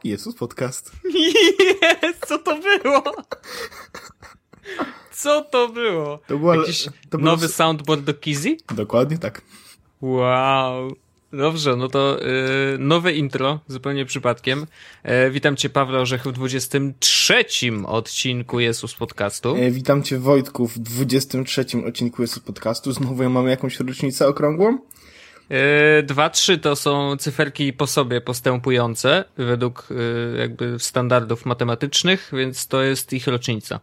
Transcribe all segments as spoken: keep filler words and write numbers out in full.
Jezus Podcast. Jest, co to było? Co to było? To była, Jakiś to nowy było... soundboard do Kizzy? Dokładnie tak. Wow. Dobrze, no to yy, nowe intro, zupełnie przypadkiem. E, witam cię, Pawle Orzech, w dwudziestym trzecim odcinku Jezus Podcastu. E, witam cię, Wojtku, w dwudziestym trzecim odcinku Jezus Podcastu. Znowu mamy jakąś rocznicę okrągłą? E, dwa, trzy to są cyferki po sobie postępujące, według e, jakby standardów matematycznych, więc to jest ich rocznica.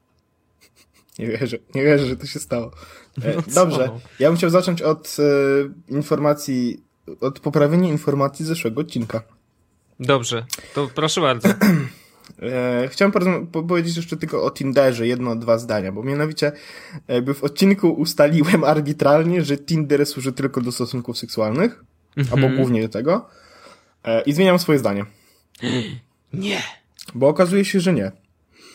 Nie wierzę, nie wierzę, że to się stało. E, no dobrze, ja bym chciał zacząć od e, informacji, od poprawienia informacji z zeszłego odcinka. Dobrze, to proszę bardzo. E, chciałem porozma- po- powiedzieć jeszcze tylko o Tinderze, jedno, dwa zdania, bo mianowicie jakby w odcinku ustaliłem arbitralnie, że Tinder służy tylko do stosunków seksualnych, mm-hmm. albo głównie do tego, e, i zmieniam swoje zdanie. Nie. Bo okazuje się, że nie.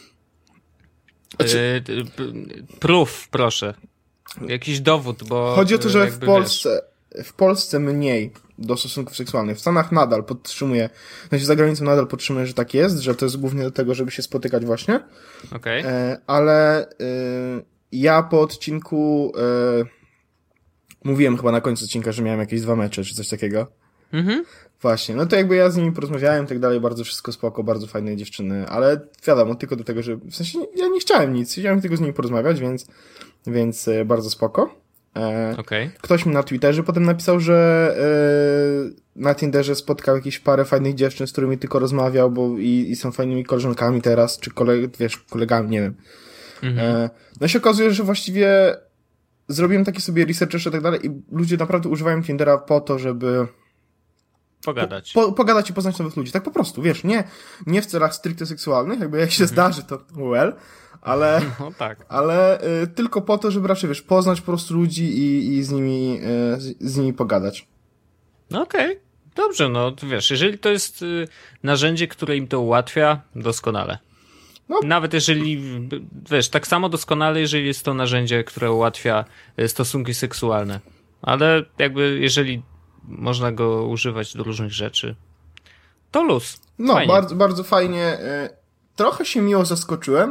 Znaczy... E, proof, proszę. Jakiś dowód, bo... Chodzi o to, że w Polsce, wiesz... w Polsce mniej do stosunków seksualnych. W Stanach nadal podtrzymuje, znaczy za granicą nadal podtrzymuje, że tak jest, że to jest głównie do tego, żeby się spotykać właśnie. Okej. Okay. E, ale e, ja po odcinku e, mówiłem chyba na końcu odcinka, że miałem jakieś dwa mecze, czy coś takiego. Mhm. Właśnie, no to jakby ja z nimi porozmawiałem i tak dalej, bardzo wszystko spoko, bardzo fajne dziewczyny, ale wiadomo, tylko do tego, że w sensie ja nie chciałem nic, chciałem tylko z nimi porozmawiać, więc, więc e, bardzo spoko. E, okay. Ktoś mi na Twitterze potem napisał, że e, na Tinderze spotkał jakieś parę fajnych dziewczyn, z którymi tylko rozmawiał, bo i, i są fajnymi koleżankami teraz, czy koleg, wiesz, kolegami, nie wiem. Mhm. E, no się okazuje, że właściwie zrobiłem taki sobie research jeszcze i tak dalej i ludzie naprawdę używają Tindera po to, żeby Pogadać. Po, po, pogadać i poznać nowych ludzi. Tak po prostu, wiesz, nie, nie w celach stricte seksualnych, jakby jak się mm. zdarzy, to well, ale, no tak. ale y, tylko po to, żeby raczej, wiesz, poznać po prostu ludzi i, i z nimi, y, z, z nimi pogadać. No okej, okay. Dobrze, no wiesz, jeżeli to jest y, narzędzie, które im to ułatwia, doskonale. No. Nawet jeżeli, wiesz, tak samo doskonale, jeżeli jest to narzędzie, które ułatwia y, stosunki seksualne. Ale jakby, jeżeli można go używać do różnych rzeczy, to luz. No, fajnie. bardzo, bardzo fajnie. Trochę się miło zaskoczyłem,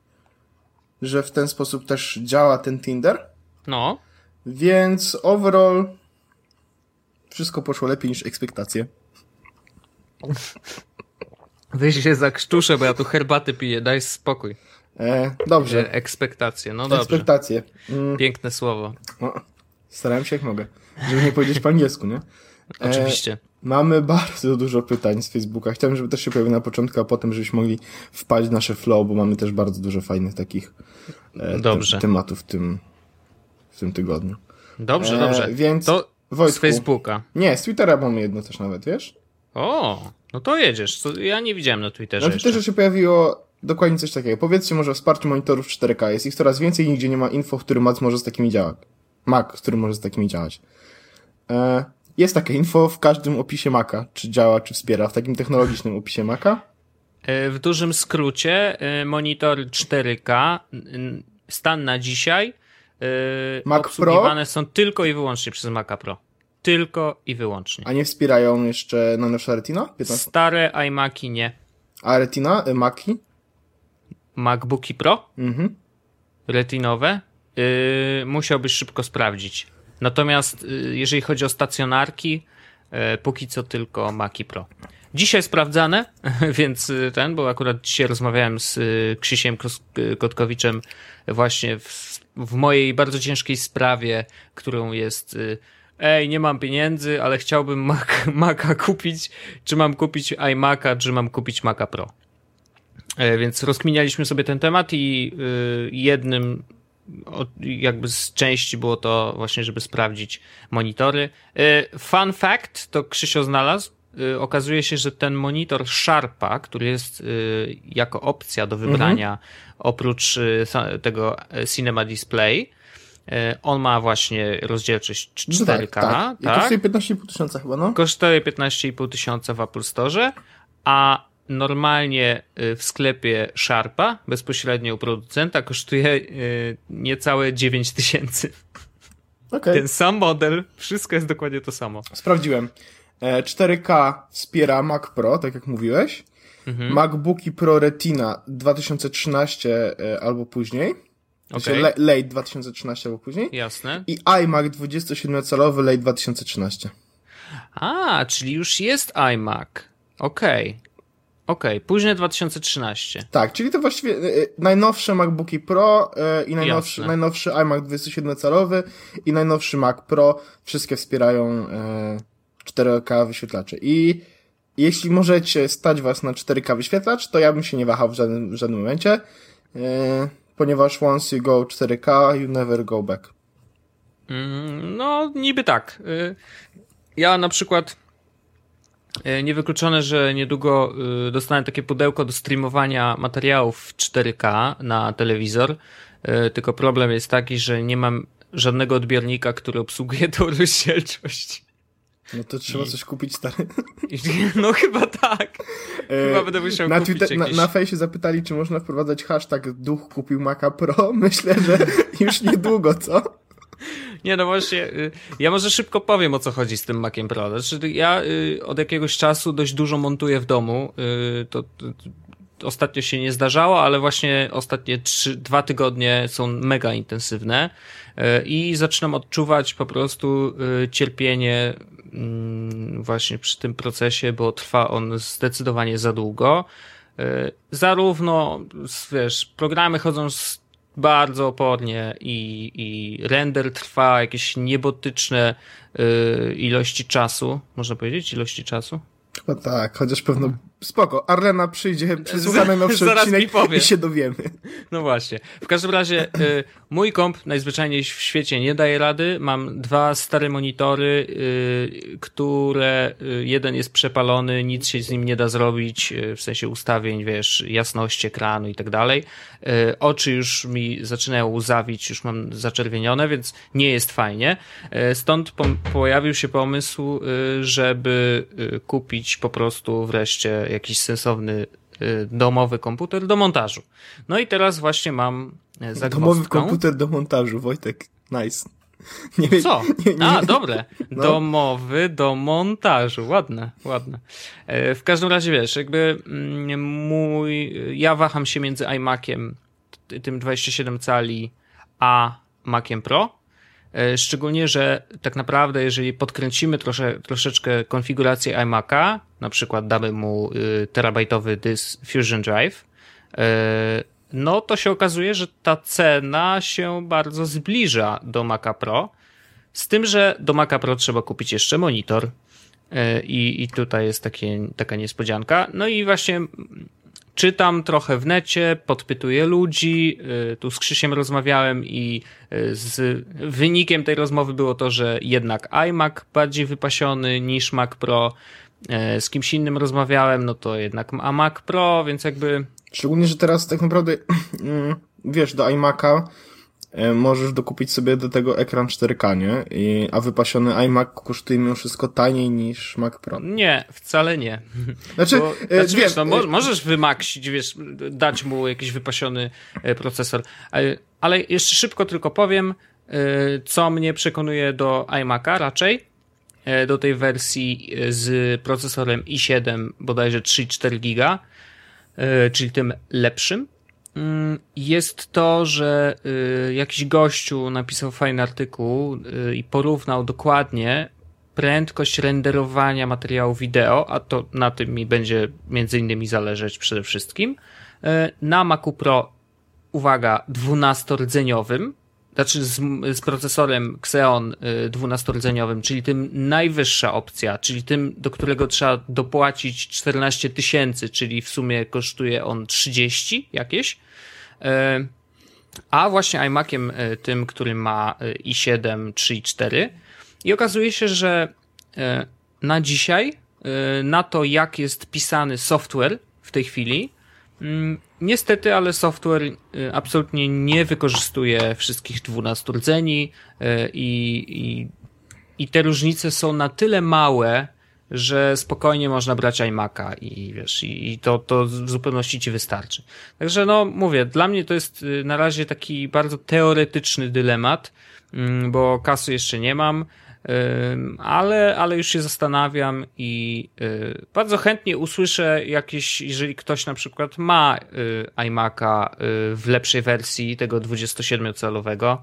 że w ten sposób też działa ten Tinder. No. Więc overall wszystko poszło lepiej niż ekspektacje. Weź się zakrztuszę, bo ja tu herbaty piję, daj spokój. E, dobrze. Ekspektacje, no dobrze. Ekspektacje. Mm. Piękne słowo. No, starałem się jak mogę, żeby nie powiedzieć po angielsku, nie? E, Oczywiście. Mamy bardzo dużo pytań z Facebooka. Chciałem, żeby też się pojawiły na początku, a potem żebyśmy mogli wpaść w nasze flow, bo mamy też bardzo dużo fajnych takich e, dobrze. Te, tematów w tym, w tym tygodniu. Dobrze, e, dobrze. Więc to Wojtku, z Facebooka. Nie, z Twittera mamy jedno też nawet, wiesz? O, no to jedziesz. To ja nie widziałem na Twitterze Na Twitterze jeszcze. się pojawiło dokładnie coś takiego. Powiedzcie może o wsparciu monitorów cztery K. Jest ich coraz więcej, nigdzie nie ma info, w którym Mac może z takimi działać. Mac, w którym może z takimi działać. E, jest takie info w każdym opisie Maca, czy działa, czy wspiera, w takim technologicznym opisie Maca. W dużym skrócie, monitory cztery K, stan na dzisiaj, Mac obsługiwane Pro? są tylko i wyłącznie przez Maca Pro. Tylko i wyłącznie. A nie wspierają jeszcze najnowsza Retina? piętnaście? Stare iMaki nie. A Retina? Y, Maci? MacBooki Pro? Mhm. Retinowe? Yy, musiałbyś szybko sprawdzić. Natomiast yy, jeżeli chodzi o stacjonarki, yy, póki co tylko Maci Pro. Dzisiaj sprawdzane, więc ten, bo akurat dzisiaj rozmawiałem z Krzysiem Kotkowiczem właśnie w, w mojej bardzo ciężkiej sprawie, którą jest ej, nie mam pieniędzy, ale chciałbym Mac, Maca kupić, czy mam kupić iMaca, czy mam kupić Maca Pro. Więc rozkminialiśmy sobie ten temat i jednym jakby z części było to właśnie, żeby sprawdzić monitory. Fun fact, to Krzysio znalazł. Okazuje się, że ten monitor Sharpa, który jest jako opcja do wybrania mhm. oprócz tego Cinema Display, on ma właśnie rozdzielczość cztery K. No tak, tak. I tak? kosztuje piętnaście i pół tysiąca chyba, no? Kosztuje piętnaście i pół tysiąca w Apple Store, a normalnie w sklepie Sharpa, bezpośrednio u producenta, kosztuje niecałe dziewięć tysięcy. Okay. Ten sam model, wszystko jest dokładnie to samo. Sprawdziłem. cztery K wspiera Mac Pro, tak jak mówiłeś. Mhm. MacBooki Pro Retina dwa tysiące trzynaście albo później. Okay. Le- late dwa tysiące trzynaście albo później. Jasne. I iMac dwudziestosiedmiocalowy late dwa tysiące trzynaście. A, czyli już jest iMac. Okej. Okay. Okej, okay. Później dwa tysiące trzynaście. Tak, czyli to właściwie y, najnowsze MacBooki Pro y, i najnowszy, najnowszy iMac dwudziestosiedmiocalowy i najnowszy Mac Pro. Wszystkie wspierają y, cztery K wyświetlacze. I jeśli możecie stać was na cztery K wyświetlacz, to ja bym się nie wahał w żadnym, w żadnym momencie, yy, ponieważ once you go cztery K, you never go back. Mm, no, niby tak. Ja na przykład niewykluczone, że niedługo dostanę takie pudełko do streamowania materiałów w cztery K na telewizor, tylko problem jest taki, że nie mam żadnego odbiornika, który obsługuje tą rozdzielczość. No to trzeba I... coś kupić, stary. No chyba tak. Chyba będę musiał na kupić Twitter, jakieś... Na, na fejsie zapytali, czy można wprowadzać hashtag duch kupił Maca Pro. Myślę, że już niedługo, co? Nie, no właśnie, ja może szybko powiem, o co chodzi z tym Maciem Pro. Znaczy, ja od jakiegoś czasu dość dużo montuję w domu. To, to ostatnio się nie zdarzało, ale właśnie ostatnie trzy, dwa tygodnie są mega intensywne i zaczynam odczuwać po prostu cierpienie właśnie przy tym procesie, bo trwa on zdecydowanie za długo. Zarówno, wiesz, programy chodzą bardzo opornie i, i render trwa jakieś niebotyczne ilości czasu, można powiedzieć, ilości czasu? No tak, chociaż pewno spoko. Arlena przyjdzie, przesłucha najnowszy odcinek i się dowiemy. No właśnie. W każdym razie y, mój komp najzwyczajniej w świecie nie daje rady. Mam dwa stare monitory, y, które y, jeden jest przepalony, nic się z nim nie da zrobić, y, w sensie ustawień, wiesz, jasności ekranu i tak dalej. Y, oczy już mi zaczynają łzawić, już mam zaczerwienione, więc nie jest fajnie. Y, stąd po, pojawił się pomysł, y, żeby y, kupić po prostu wreszcie jakiś sensowny y, domowy komputer do montażu. No i teraz właśnie mam zagwozdkę. Domowy komputer do montażu, Wojtek. Nice. Nie wiem. Co? Nie, nie, A, dobre. No. Domowy do montażu. Ładne, ładne. E, w każdym razie, wiesz, jakby mój... Ja waham się między iMaciem, tym dwadzieścia siedem cali, a Maciem Pro. Szczególnie, że tak naprawdę jeżeli podkręcimy trosze, troszeczkę konfigurację iMac'a, na przykład damy mu y, terabajtowy dysk Fusion Drive, y, no to się okazuje, że ta cena się bardzo zbliża do Maca Pro, z tym, że do Maca Pro trzeba kupić jeszcze monitor y, i, i tutaj jest takie, taka niespodzianka. No i właśnie czytam trochę w necie, podpytuję ludzi, tu z Krzysiem rozmawiałem i z wynikiem tej rozmowy było to, że jednak iMac bardziej wypasiony niż Mac Pro. Z kimś innym rozmawiałem, no to jednak Mac Pro, więc jakby... Szczególnie, że teraz tak naprawdę, wiesz, do iMac'a możesz dokupić sobie do tego ekran cztery K, nie? I, a wypasiony iMac kosztuje mimo wszystko taniej niż Mac Pro. Nie, wcale nie. Znaczy, Bo, e, znaczy wiesz, no, mo- możesz wymaksić, wiesz, dać mu jakiś wypasiony e, procesor. Ale, ale jeszcze szybko tylko powiem, e, co mnie przekonuje do iMac'a raczej, e, do tej wersji z procesorem i siedem, bodajże trzy i cztery giga, e, czyli tym lepszym. Jest to, że y, jakiś gościu napisał fajny artykuł y, i porównał dokładnie prędkość renderowania materiału wideo, a to na tym mi będzie między innymi zależeć przede wszystkim, y, na Macu Pro, uwaga, dwunastorodzeniowy, znaczy z, z procesorem Xeon dwunastorodzeniowy, czyli tym najwyższa opcja, czyli tym, do którego trzeba dopłacić czternaście tysięcy, czyli w sumie kosztuje on trzydzieści jakieś, a właśnie iMaciem tym, który ma i siedem, trzy i cztery. I okazuje się, że na dzisiaj, na to jak jest pisany software w tej chwili, niestety, ale software absolutnie nie wykorzystuje wszystkich dwunastu rdzeni i, i, i te różnice są na tyle małe, że spokojnie można brać iMac'a i wiesz, i, i to, to w zupełności ci wystarczy. Także no mówię, dla mnie to jest na razie taki bardzo teoretyczny dylemat, bo kasy jeszcze nie mam. ale, ale już się zastanawiam i bardzo chętnie usłyszę jakieś, jeżeli ktoś na przykład ma iMac'a w lepszej wersji tego dwudziestosiedmiocalowego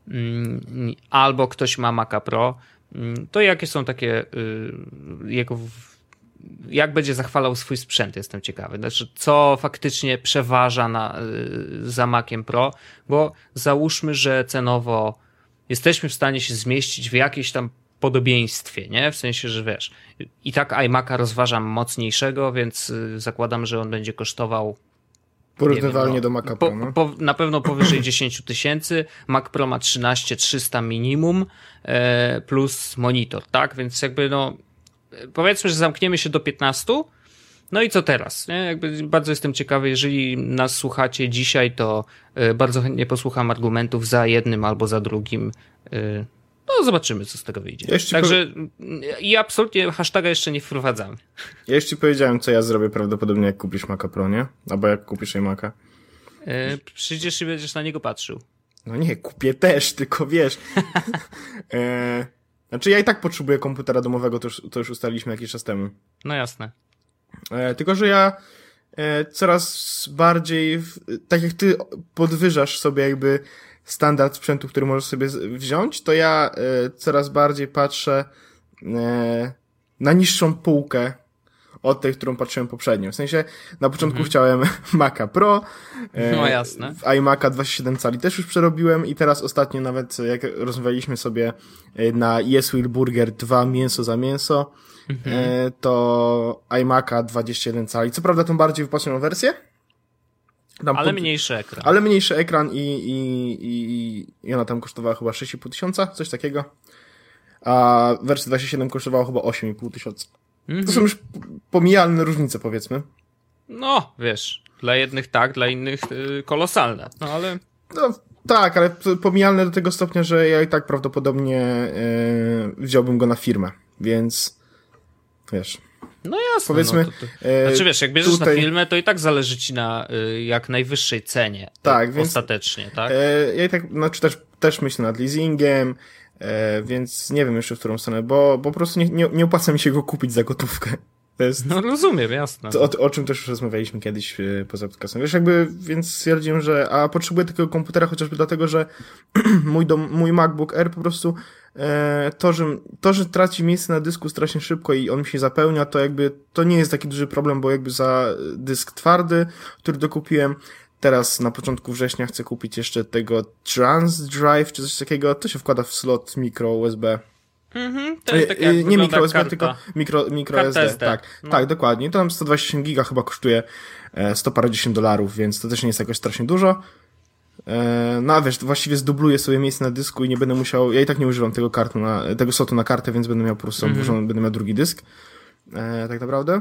albo ktoś ma Maca Pro, to jakie są takie jego, jak będzie zachwalał swój sprzęt, jestem ciekawy. Znaczy, co faktycznie przeważa na, za Maciem Pro, bo załóżmy, że cenowo jesteśmy w stanie się zmieścić w jakiejś tam podobieństwie, nie? W sensie, że wiesz, i tak iMac'a rozważam mocniejszego, więc zakładam, że on będzie kosztował porównywalnie wiem, do Maca Pro, no. po, po, na pewno powyżej dziesięć tysięcy, Mac Pro ma trzynaście trzysta minimum, e, plus monitor, tak? Więc jakby no, powiedzmy, że zamkniemy się do piętnastu, no i co teraz? Nie? Jakby bardzo jestem ciekawy, jeżeli nas słuchacie dzisiaj, to e, bardzo chętnie posłucham argumentów za jednym albo za drugim. E, no zobaczymy, co z tego wyjdzie. Ja Także powie... i absolutnie hashtaga jeszcze nie wprowadzamy. Ja już ci powiedziałem, co ja zrobię prawdopodobnie, jak kupisz Maca Pro, nie? Albo jak kupisz iMac'a. E, przyjdziesz i będziesz na niego patrzył. No nie, kupię też, tylko wiesz. e, znaczy ja i tak potrzebuję komputera domowego, to już, to już ustaliliśmy jakiś czas temu. No jasne. E, tylko, że ja e, coraz bardziej, w, tak jak ty podwyżasz sobie jakby standard sprzętu, który możesz sobie wziąć, to ja e, coraz bardziej patrzę e, na niższą półkę od tej, którą patrzyłem poprzednio. W sensie na początku mhm. chciałem Maca Pro, e, no jasne. w iMac'a dwadzieścia siedem cali też już przerobiłem i teraz ostatnio nawet jak rozmawialiśmy sobie na Yes Will Burger dwa mięso za mięso, mhm. e, to iMac'a dwadzieścia jeden cali. Co prawda tą bardziej wypasioną wersję, Tam ale pod... mniejszy ekran. Ale mniejszy ekran i, i, i, i ona tam kosztowała chyba sześć i pół tysiąca, coś takiego. A wersja dwadzieścia siedem kosztowała chyba osiem i pół tysiąca. Mm-hmm. To są już pomijalne różnice, powiedzmy. No, wiesz, dla jednych tak, dla innych yy, kolosalne, no ale... No tak, ale pomijalne do tego stopnia, że ja i tak prawdopodobnie yy, wziąłbym go na firmę, więc wiesz... No jasne, powiedzmy, no to, to... Znaczy wiesz, jak bierzesz tutaj... na filmę, to i tak zależy ci na y, jak najwyższej cenie. Tak, więc... Ostatecznie, tak? E, ja i tak, znaczy też, też myślę nad leasingiem, e, więc nie wiem jeszcze w którą stronę, bo, bo po prostu nie, nie, nie opłaca mi się go kupić za gotówkę. To jest, no rozumiem, jasne. To, o, o czym też już rozmawialiśmy kiedyś e, poza podcastem. Wiesz, jakby, więc stwierdziłem, że a potrzebuję takiego komputera chociażby dlatego, że mój, dom, mój MacBook Air po prostu e, to, że, to, że traci miejsce na dysku strasznie szybko i on mi się zapełnia, to jakby to nie jest taki duży problem, bo jakby za dysk twardy, który dokupiłem, teraz na początku września chcę kupić jeszcze tego Transdrive czy coś takiego, to się wkłada w slot micro U S B. Mhm, to jest takie, nie mikro U S B, karta. tylko mikro, mikro S D. S D. Tak, no. tak, dokładnie. To tam sto dwadzieścia osiem giga chyba kosztuje sto parędziesiąt dolarów, więc to też nie jest jakoś strasznie dużo. No a wiesz, właściwie zdubluję sobie miejsce na dysku i nie będę musiał, ja i tak nie używam tego kartu na, tego slotu na kartę, więc będę miał po prostu mm-hmm. włożony, będę miał drugi dysk. E, tak naprawdę.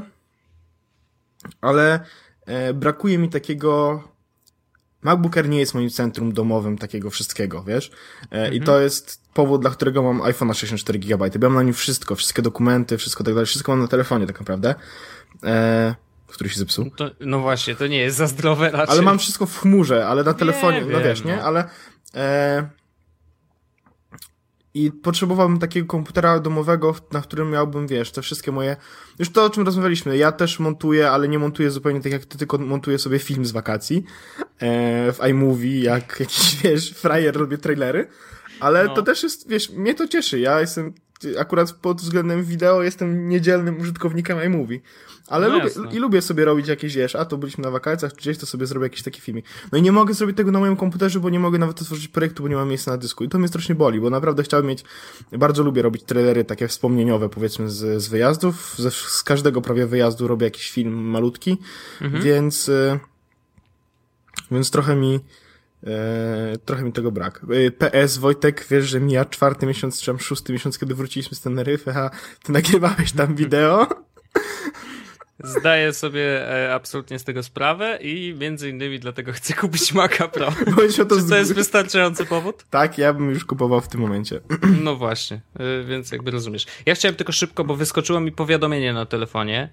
Ale e, brakuje mi takiego... MacBook Air nie jest moim centrum domowym takiego wszystkiego, wiesz? E, mm-hmm. I to jest powód, dla którego mam iPhone'a sześćdziesiąt cztery giga. Ja mam na nim wszystko, wszystkie dokumenty, wszystko tak dalej, wszystko mam na telefonie tak naprawdę. E, który się zepsuł. To, no właśnie, to nie jest za zdrowe raczej. Ale mam wszystko w chmurze, ale na telefonie, nie no wiem, wiesz, nie? No. Ale e... i potrzebowałbym takiego komputera domowego, na którym miałbym, wiesz, te wszystkie moje... Już to, o czym rozmawialiśmy, ja też montuję, ale nie montuję zupełnie tak jak ty, tylko montuję sobie film z wakacji e... w iMovie, jak jakiś, wiesz, frajer robię trailery, ale no. to też jest, wiesz, mnie to cieszy, ja jestem akurat pod względem wideo jestem niedzielnym użytkownikiem iMovie. Ale no lubię, i lubię sobie robić jakieś, wiesz, a to byliśmy na wakacjach, czy gdzieś to sobie zrobię jakiś taki filmik. No i nie mogę zrobić tego na moim komputerze, bo nie mogę nawet otworzyć projektu, bo nie mam miejsca na dysku. I to mnie strasznie boli, bo naprawdę chciałbym mieć, bardzo lubię robić trailery takie wspomnieniowe, powiedzmy, z, z wyjazdów. Z, z każdego prawie wyjazdu robię jakiś film malutki, mhm. więc, y, więc trochę mi, y, trochę mi tego brak. Y, P S, Wojtek, wiesz, że mija czwarty miesiąc, czy tam szósty miesiąc, kiedy wróciliśmy z Teneryfy, a ty nagrywałeś tam wideo. Zdaję sobie absolutnie z tego sprawę i między innymi dlatego chcę kupić Maca Pro. To Czy to jest wystarczający powód? Tak, ja bym już kupował w tym momencie. No właśnie, więc jakby rozumiesz. Ja chciałem tylko szybko, bo wyskoczyło mi powiadomienie na telefonie,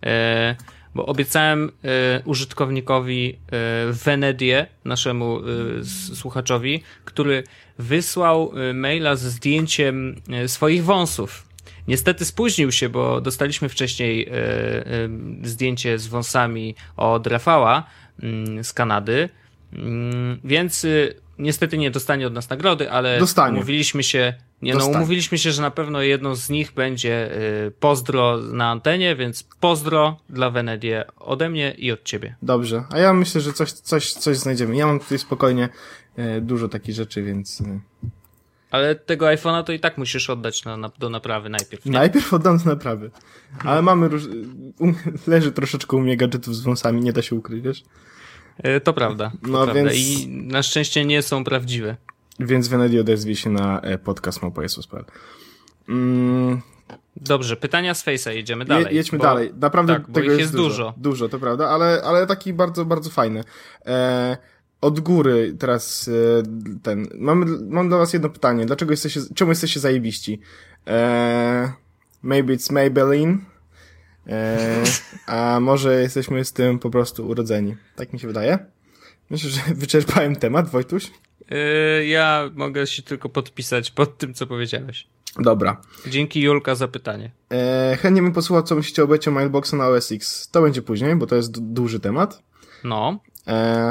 bo obiecałem użytkownikowi Venedie, naszemu słuchaczowi, który wysłał maila ze zdjęciem swoich wąsów. Niestety spóźnił się, bo dostaliśmy wcześniej e, e, zdjęcie z wąsami od Rafała m, z Kanady, m, więc e, niestety nie dostanie od nas nagrody, ale Dostanie. umówiliśmy się, nie, no, umówiliśmy się, że na pewno jedną z nich będzie e, pozdro na antenie, więc pozdro dla Venedie ode mnie i od ciebie. Dobrze, a ja myślę, że coś, coś, coś znajdziemy. Ja mam tutaj spokojnie e, dużo takich rzeczy, więc... E... Ale tego iPhone'a to i tak musisz oddać na, na, do naprawy najpierw. Nie? Najpierw oddam do naprawy. Ale mamy róż... um, leży troszeczkę u mnie gadżetów z wąsami, nie da się ukryć, wiesz? E, to prawda. To no prawda. Więc... I na szczęście nie są prawdziwe. Więc Venedi odezwie się na podcast małpa jesus kropka p l. Mm. Dobrze, pytania z Face'a, jedziemy dalej. Je, jedźmy bo... dalej. Naprawdę tak, tego jest, jest dużo. Dużo, dużo to prawda, ale, ale taki bardzo, bardzo fajny. E... Od góry teraz ten. Mamy, mam dla was jedno pytanie. Dlaczego jesteście, czemu jesteście zajebiści? Eee, maybe it's Maybelline. Eee, a może jesteśmy z tym po prostu urodzeni. Tak mi się wydaje. Myślę, że wyczerpałem temat, Wojtuś. Yy, ja mogę się tylko podpisać pod tym, co powiedziałeś. Dobra. Dzięki, Julka, za pytanie. Eee, chętnie bym posłuchał, co myślicie o becie Mailboxa na O S X. To będzie później, bo to jest d- duży temat. No. Eee,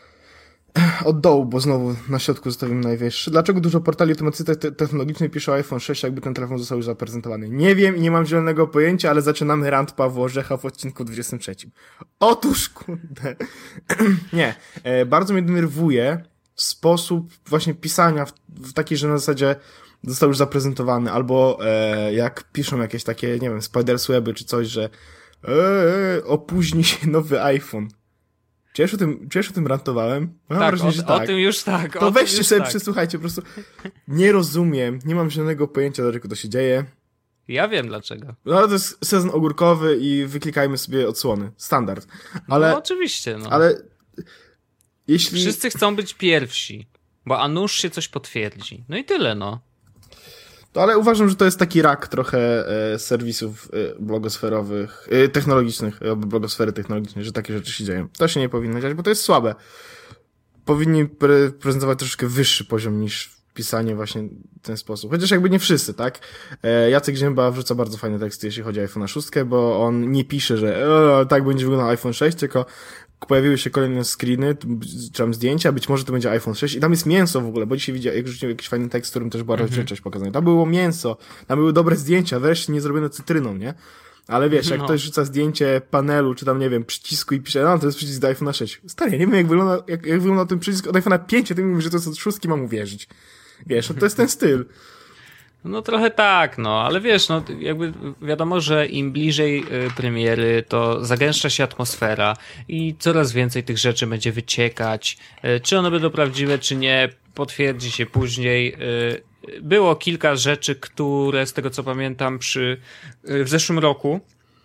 Od dołu, bo znowu na środku zostawimy najwyższy. Dlaczego dużo portali automatyzacji te- technologicznej pisze o iPhone sześć, jakby ten telefon został już zaprezentowany? Nie wiem i nie mam zielonego pojęcia, ale zaczynamy rant Pawła Orzecha w odcinku dwudziestym trzecim. Otóż, kurde. Nie. E, bardzo mnie denerwuje sposób właśnie pisania w, w taki, że na zasadzie został już zaprezentowany, albo e, jak piszą jakieś takie, nie wiem, Spidersweby czy coś, że e, e, opóźni się nowy iPhone. Czy ja już o tym, czy ja już o tym rantowałem? Mam tak, wrażenie, o, że tak. o tym już tak. To weźcie sobie, tak. przesłuchajcie, po prostu nie rozumiem, nie mam żadnego pojęcia, dlaczego to się dzieje. Ja wiem dlaczego. No ale to jest sezon ogórkowy i wyklikajmy sobie odsłony. Standard. Ale, no oczywiście, no. Ale jeśli... Wszyscy chcą być pierwsi, bo a nuż się coś potwierdzi. No i tyle, no. To, ale uważam, że to jest taki rak trochę e, serwisów e, blogosferowych, e, technologicznych, e, blogosfery technologicznej, że takie rzeczy się dzieją. To się nie powinno dziać, bo to jest słabe. Powinni pre- prezentować troszkę wyższy poziom niż pisanie właśnie w ten sposób. Chociaż jakby nie wszyscy, tak? E, Jacek Zięba wrzuca bardzo fajne teksty, jeśli chodzi o iPhone sześć, bo on nie pisze, że e, tak będzie wyglądał iPhone sześć, tylko pojawiły się kolejne screeny, czy tam zdjęcia, być może to będzie iPhone sześć i tam jest mięso w ogóle, bo dzisiaj widziałem, jak rzuciłem jakiś fajny tekst, w którym też była mm-hmm. rozdzielczość pokazana. Tam było mięso, tam były dobre zdjęcia, wreszcie nie zrobione cytryną, nie? Ale wiesz, jak no. ktoś rzuca zdjęcie panelu, czy tam, nie wiem, przycisku i pisze, no to jest przycisk do iPhone sześć. Stary, ja nie wiem, jak wygląda, jak, jak wygląda ten przycisk od iPhone pięć, a ty mówisz, że to jest od szóstki, mam uwierzyć. Wiesz, to jest ten styl. No trochę tak, no, ale wiesz, no jakby wiadomo, że im bliżej y, premiery, to zagęszcza się atmosfera i coraz więcej tych rzeczy będzie wyciekać. Y, czy one będą prawdziwe, czy nie, potwierdzi się później. Y, było kilka rzeczy, które z tego co pamiętam przy y, w zeszłym roku,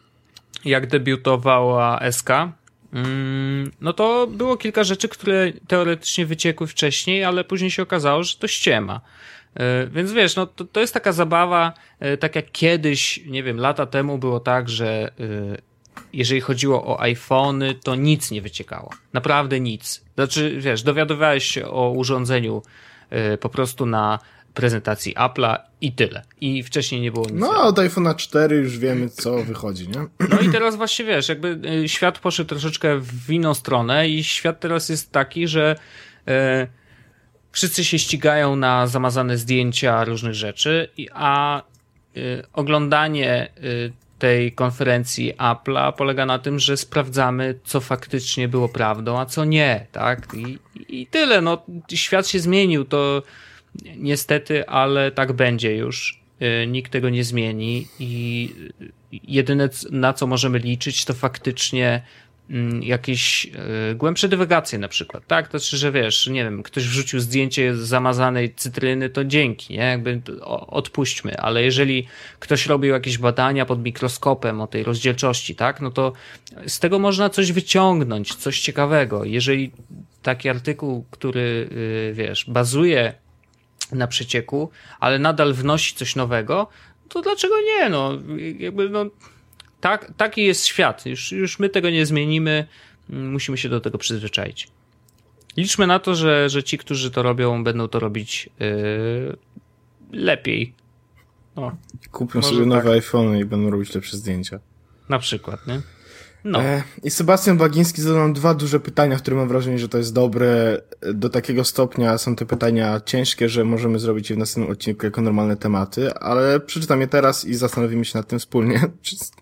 jak debiutowała S K, mm, no to było kilka rzeczy, które teoretycznie wyciekły wcześniej, ale później się okazało, że to ściema. Więc wiesz, no to, to jest taka zabawa, tak jak kiedyś, nie wiem, lata temu było tak, że jeżeli chodziło o iPhony, to nic nie wyciekało. Naprawdę nic. Znaczy, wiesz, dowiadywałeś się o urządzeniu po prostu na prezentacji Apple'a i tyle. I wcześniej nie było nic. No, a od iPhone'a cztery już wiemy, co wychodzi, nie? No i teraz właśnie, wiesz, jakby świat poszedł troszeczkę w inną stronę i świat teraz jest taki, że wszyscy się ścigają na zamazane zdjęcia różnych rzeczy, a y, oglądanie y, tej konferencji Apple'a polega na tym, że sprawdzamy, co faktycznie było prawdą, a co nie, tak? I, i tyle, no świat się zmienił, to niestety, ale tak będzie już. Y, nikt tego nie zmieni i jedyne, na co możemy liczyć, to faktycznie jakieś y, głębsze dywagacje na przykład, tak? To znaczy, że wiesz, nie wiem, ktoś wrzucił zdjęcie zamazanej cytryny, to dzięki, nie? Jakby o, odpuśćmy, ale jeżeli ktoś robił jakieś badania pod mikroskopem o tej rozdzielczości, tak? No to z tego można coś wyciągnąć, coś ciekawego. Jeżeli taki artykuł, który, y, wiesz, bazuje na przecieku, ale nadal wnosi coś nowego, to dlaczego nie? No, jakby, no, tak, taki jest świat. Już, już my tego nie zmienimy. Musimy się do tego przyzwyczaić. Liczmy na to, że, że ci, którzy to robią, będą to robić yy, lepiej. O, kupią sobie nowe tak. iPhony i będą robić lepsze zdjęcia. Na przykład, nie? No. E, I Sebastian Bagiński zadał nam dwa duże pytania, w których mam wrażenie, że to jest dobre. Do takiego stopnia są te pytania ciężkie, że możemy zrobić je w następnym odcinku jako normalne tematy, ale przeczytam je teraz i zastanowimy się nad tym wspólnie. e,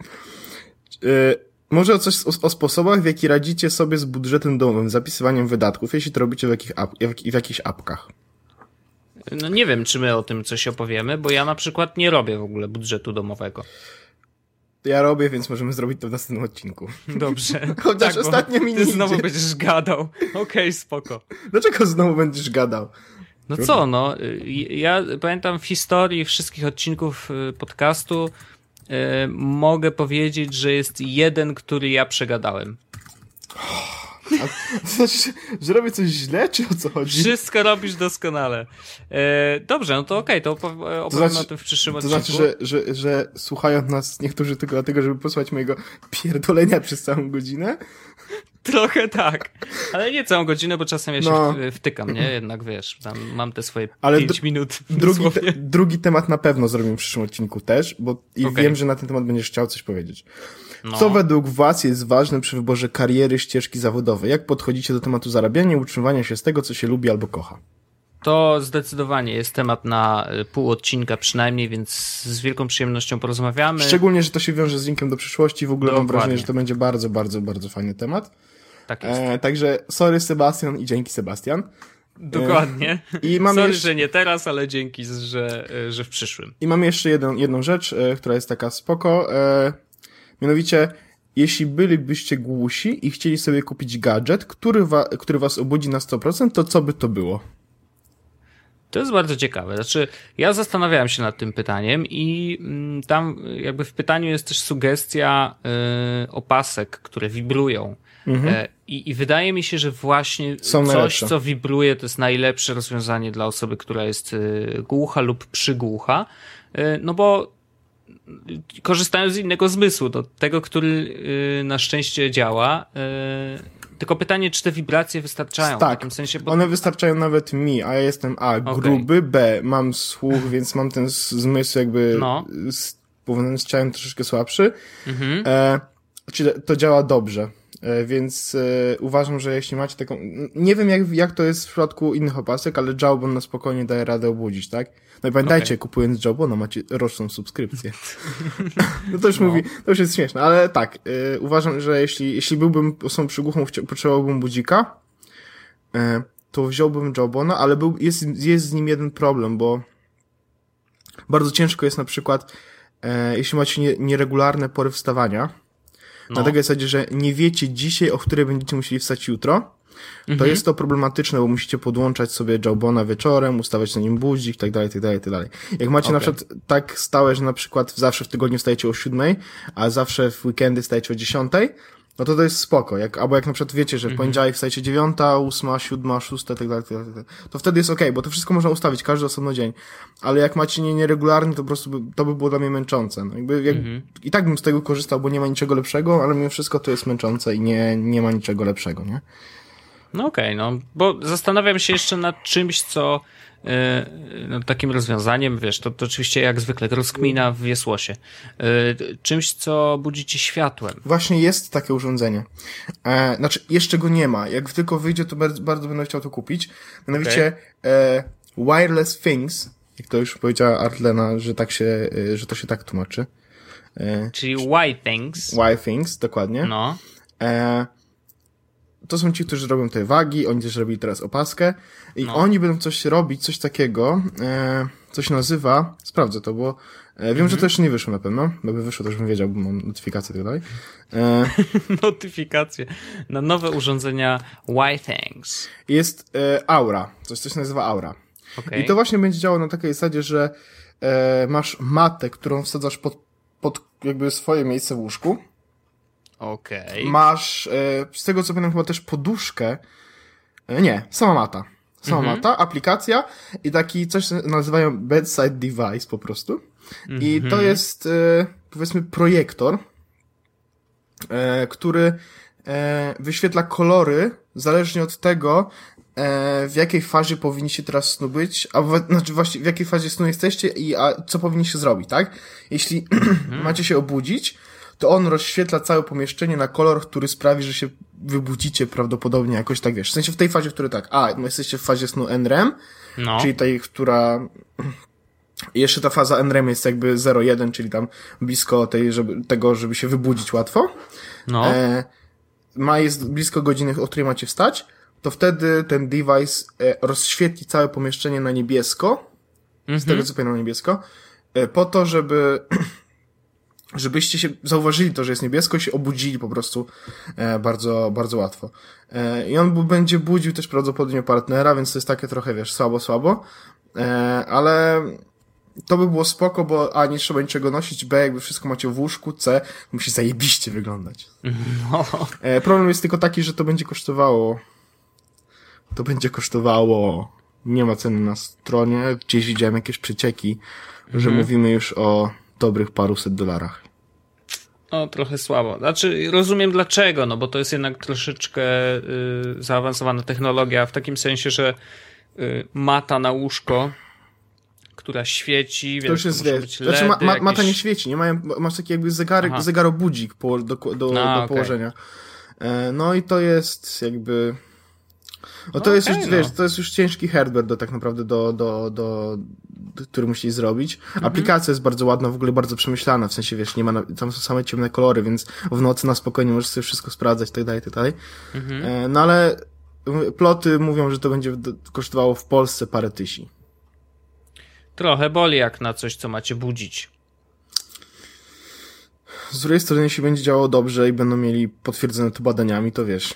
może coś o, o sposobach, w jaki radzicie sobie z budżetem domowym, zapisywaniem wydatków, jeśli to robicie w, jakich ap- w, w jakichś apkach. No nie wiem, czy my o tym coś opowiemy, bo ja na przykład nie robię w ogóle budżetu domowego. Ja robię, więc możemy zrobić to w następnym odcinku. Dobrze. Chociaż tak, ostatnio mi nie ty znowu idzie. będziesz gadał. Okej, okay, spoko. Dlaczego znowu będziesz gadał? No co, no. Ja pamiętam w historii wszystkich odcinków podcastu yy, mogę powiedzieć, że jest jeden, który ja przegadałem. A to znaczy, że robię coś źle, czy o co chodzi? Wszystko robisz doskonale. E, dobrze, no to okej, okay, to opowiem to znaczy, o tym w przyszłym to odcinku. To znaczy, że, że, że słuchają nas niektórzy tylko dlatego, żeby posłuchać mojego pierdolenia przez całą godzinę? Trochę tak. Ale nie całą godzinę, bo czasem ja się no. wtykam, nie? Jednak wiesz, tam mam te swoje ale pięć minut. Drugi, te, drugi temat na pewno zrobimy w przyszłym odcinku też, bo i okay. wiem, że na ten temat będziesz chciał coś powiedzieć. No. Co według was jest ważne przy wyborze kariery, ścieżki zawodowej? Jak podchodzicie do tematu zarabiania i utrzymywania się z tego, co się lubi albo kocha? To zdecydowanie jest temat na pół odcinka przynajmniej, więc z wielką przyjemnością porozmawiamy. Szczególnie, że to się wiąże z linkiem do przyszłości. W ogóle Dokładnie. Mam wrażenie, że to będzie bardzo, bardzo, bardzo fajny temat. Tak jest. E, także sorry Sebastian i dzięki Sebastian. Dokładnie. E, i mam sorry, jeszcze... że nie teraz, ale dzięki, że, że w przyszłym. I mam jeszcze jedną, jedną rzecz, e, która jest taka spoko. E, mianowicie, jeśli bylibyście głusi i chcieli sobie kupić gadżet, który, wa- który was obudzi na sto procent, to co by to było? To jest bardzo ciekawe. Znaczy, ja zastanawiałem się nad tym pytaniem i tam jakby w pytaniu jest też sugestia y, opasek, które wibrują. Mhm. E, i, I wydaje mi się, że właśnie Są coś, najlepsze. co wibruje, to jest najlepsze rozwiązanie dla osoby, która jest y, głucha lub przygłucha. Y, no bo korzystając z innego zmysłu, do tego, który y, na szczęście działa, y, tylko pytanie, czy te wibracje wystarczają? Tak, w takim sensie, bo... one wystarczają nawet mi, a ja jestem A, okay. gruby, B, mam słuch, więc mam ten zmysł jakby no. z, powiązany z ciałem troszeczkę słabszy. Mhm. E, czyli to działa dobrze, e, więc e, uważam, że jeśli macie taką... Nie wiem jak, jak to jest w przypadku innych opasek, ale Jawbone na spokojnie daje radę obudzić, tak? No i pamiętajcie, okay. kupując Jawbone macie roczną subskrypcję. No to już no. mówi, to już jest śmieszne, ale tak, yy, uważam, że jeśli, jeśli byłbym osobą przygłuchą, chcia- potrzebowałbym budzika, yy, to wziąłbym Jawbone'a, ale był, jest, jest z nim jeden problem, bo bardzo ciężko jest na przykład, yy, jeśli macie nie, nieregularne pory wstawania, no. na takiej zasadzie, że nie wiecie dzisiaj, o której będziecie musieli wstać jutro, to mhm. jest to problematyczne, bo musicie podłączać sobie Jawbone'a wieczorem, ustawiać na nim budzik, tak dalej, tak dalej, tak dalej. Jak macie okay. na przykład tak stałe, że na przykład zawsze w tygodniu wstajecie o siódmej, a zawsze w weekendy wstajecie o dziesiątej, no to to jest spoko. Jak, albo jak na przykład wiecie, że w poniedziałek wstajecie dziewiąta, ósma, siódma, szósta, tak dalej, tak dalej, tak dalej, to wtedy jest okej, okay, bo to wszystko można ustawić, każdy osobno dzień. Ale jak macie nie, nieregularny, to po prostu by, to by było dla mnie męczące. No jakby, jak, mhm. I tak bym z tego korzystał, bo nie ma niczego lepszego, ale mimo wszystko to jest męczące i nie, nie ma niczego lepszego, nie? No okej, okay, no, bo zastanawiam się jeszcze nad czymś, co yy, no, takim rozwiązaniem, wiesz, to, to oczywiście jak zwykle rozkmina w wiesłosie, yy, czymś, co budzi ci światłem. Właśnie jest takie urządzenie. E, znaczy, jeszcze go nie ma. Jak tylko wyjdzie, to bardzo, bardzo będę chciał to kupić. Mianowicie okay. e, Wireless Things, jak to już powiedziała Artlena, że tak się, e, że to się tak tłumaczy. E, Czyli Y Things. Y Things, dokładnie. No. E, To są ci, którzy robią te wagi, oni też robili teraz opaskę i no. oni będą coś robić, coś takiego, e, co się nazywa, sprawdzę to, bo e, wiem, mhm. że to jeszcze nie wyszło na pewno, bo by wyszło, to już bym wiedział, bo mam notyfikacje i tak dalej. E, notyfikacje na nowe urządzenia Y-Things. Jest e, Aura, coś, co się nazywa Aura. Okay. I to właśnie będzie działało na takiej zasadzie, że e, masz matę, którą wsadzasz pod, pod jakby swoje miejsce w łóżku. Okej. Okay. Masz, e, z tego co pamiętam, chyba też poduszkę. E, nie, sama mata. Sama mm-hmm. mata, aplikacja i taki coś nazywają bedside device po prostu. Mm-hmm. I to jest, e, powiedzmy, projektor, e, który e, wyświetla kolory zależnie od tego, w jakiej fazie powinniście teraz snu być, a w, znaczy właśnie w jakiej fazie snu jesteście i a co powinniście zrobić, tak? Jeśli macie się obudzić, to on rozświetla całe pomieszczenie na kolor, który sprawi, że się wybudzicie prawdopodobnie jakoś tak, wiesz, w sensie w tej fazie, w której tak, a, jesteście w fazie snu N R E M, no. czyli tej, która jeszcze ta faza N R E M jest jakby zero jeden, czyli tam blisko tej, żeby, tego, żeby się wybudzić łatwo. No. E, ma jest blisko godziny, o której macie wstać, to wtedy ten device e, rozświetli całe pomieszczenie na niebiesko, mm-hmm. z tego co pamiętam na niebiesko, e, po to, żeby żebyście się zauważyli to, że jest niebiesko i się obudzili po prostu e, bardzo, bardzo łatwo. E, I on bu- będzie budził też prawdopodobnie partnera, więc to jest takie trochę, wiesz, słabo, słabo, e, ale to by było spoko, bo A, nie trzeba niczego nosić, B, jakby wszystko macie w łóżku, C, musi zajebiście wyglądać. No. E, problem jest tylko taki, że to będzie kosztowało To będzie kosztowało, nie ma ceny na stronie, gdzieś widziałem jakieś przecieki, mhm. że mówimy już o dobrych paruset dolarach. No, trochę słabo. Znaczy, rozumiem dlaczego, no bo to jest jednak troszeczkę y, zaawansowana technologia, w takim sensie, że y, mata na łóżko, która świeci, to już jest, to wiesz, znaczy ma, ma, mata nie świeci, nie mają, masz taki jakby zegarek, zegarobudzik po, do, do, do, A, do okay. położenia. E, no i to jest jakby... No to no jest okay, już, no. wiesz, to jest już ciężki hardware do tak naprawdę do, do, do, do który musisz zrobić. Mhm. Aplikacja jest bardzo ładna, w ogóle bardzo przemyślana, w sensie, wiesz, nie ma, na, tam są same ciemne kolory, więc w nocy na spokojnie możesz sobie wszystko sprawdzać, tak dalej, tak dalej. Mhm. E, no ale ploty mówią, że to będzie kosztowało w Polsce parę tysięcy. Trochę boli jak na coś, co macie budzić. Z drugiej strony, jeśli będzie działało dobrze i będą mieli potwierdzone to badaniami, to wiesz...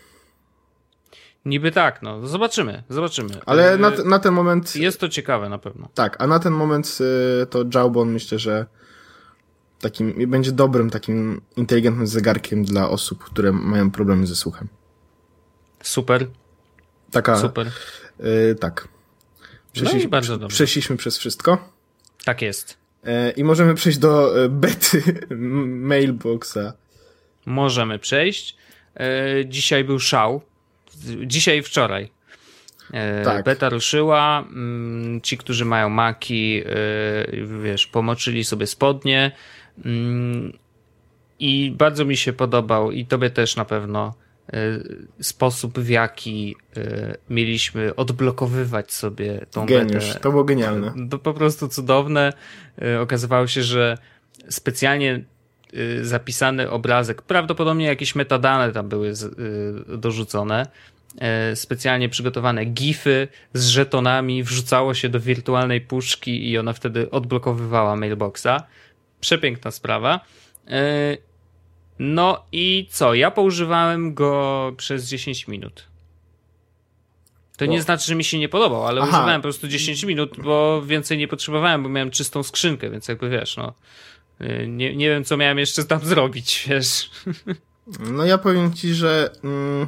Niby tak, no. Zobaczymy, zobaczymy. Ale na, na ten moment... Jest to ciekawe na pewno. Tak, a na ten moment to Jawbone myślę, że takim będzie dobrym takim inteligentnym zegarkiem dla osób, które mają problemy ze słuchem. Super. Taka... Super. Y, tak. Przeszliśmy, no bardzo dobrze. Przeszliśmy przez wszystko. Tak jest. Y, I możemy przejść do bety Mailboxa. Możemy przejść. Y, dzisiaj był szał. Dzisiaj i wczoraj. E, tak. Beta ruszyła. Ci, którzy mają Maki, e, wiesz, pomoczyli sobie spodnie. Mm, I bardzo mi się podobał, i tobie też na pewno, e, sposób, w jaki e, mieliśmy odblokowywać sobie tą Geniusz, betę. to było genialne. To po prostu cudowne. E, okazywało się, że specjalnie zapisany obrazek, prawdopodobnie jakieś metadane tam były z, y, dorzucone, y, specjalnie przygotowane gify z żetonami wrzucało się do wirtualnej puszki i ona wtedy odblokowywała mailboxa. Przepiękna sprawa. Y, no i co? Ja poużywałem go przez dziesięć minut. To nie o. znaczy, że mi się nie podobał, ale Aha. używałem po prostu dziesięć minut, bo więcej nie potrzebowałem, bo miałem czystą skrzynkę, więc jakby wiesz, no Nie, nie wiem, co miałem jeszcze tam zrobić, wiesz. No ja powiem ci, że mm,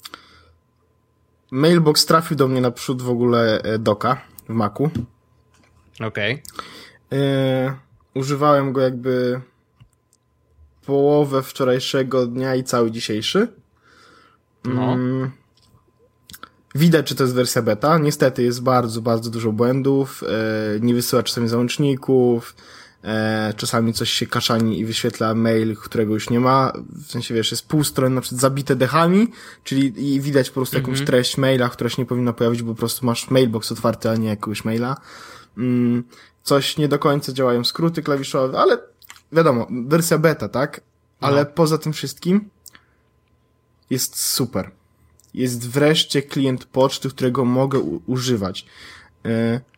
Mailbox trafił do mnie naprzód w ogóle doka w Macu. Okej. Okay. Yy, używałem go jakby połowę wczorajszego dnia i cały dzisiejszy. No. Yy, widać, czy to jest wersja beta. Niestety jest bardzo, bardzo dużo błędów. Yy, nie wysyła czasami załączników. E, czasami coś się kaszani i wyświetla mail, którego już nie ma, w sensie wiesz, jest pół strony na przykład zabite dechami, czyli i widać po prostu mm-hmm. jakąś treść maila, która się nie powinna pojawić, bo po prostu masz mailbox otwarty, a nie jakiegoś maila. Mm, coś nie do końca działają skróty klawiszowe, ale wiadomo, wersja beta, tak? Ale no. Poza tym wszystkim jest super. Jest wreszcie klient poczty, którego mogę u- używać. E,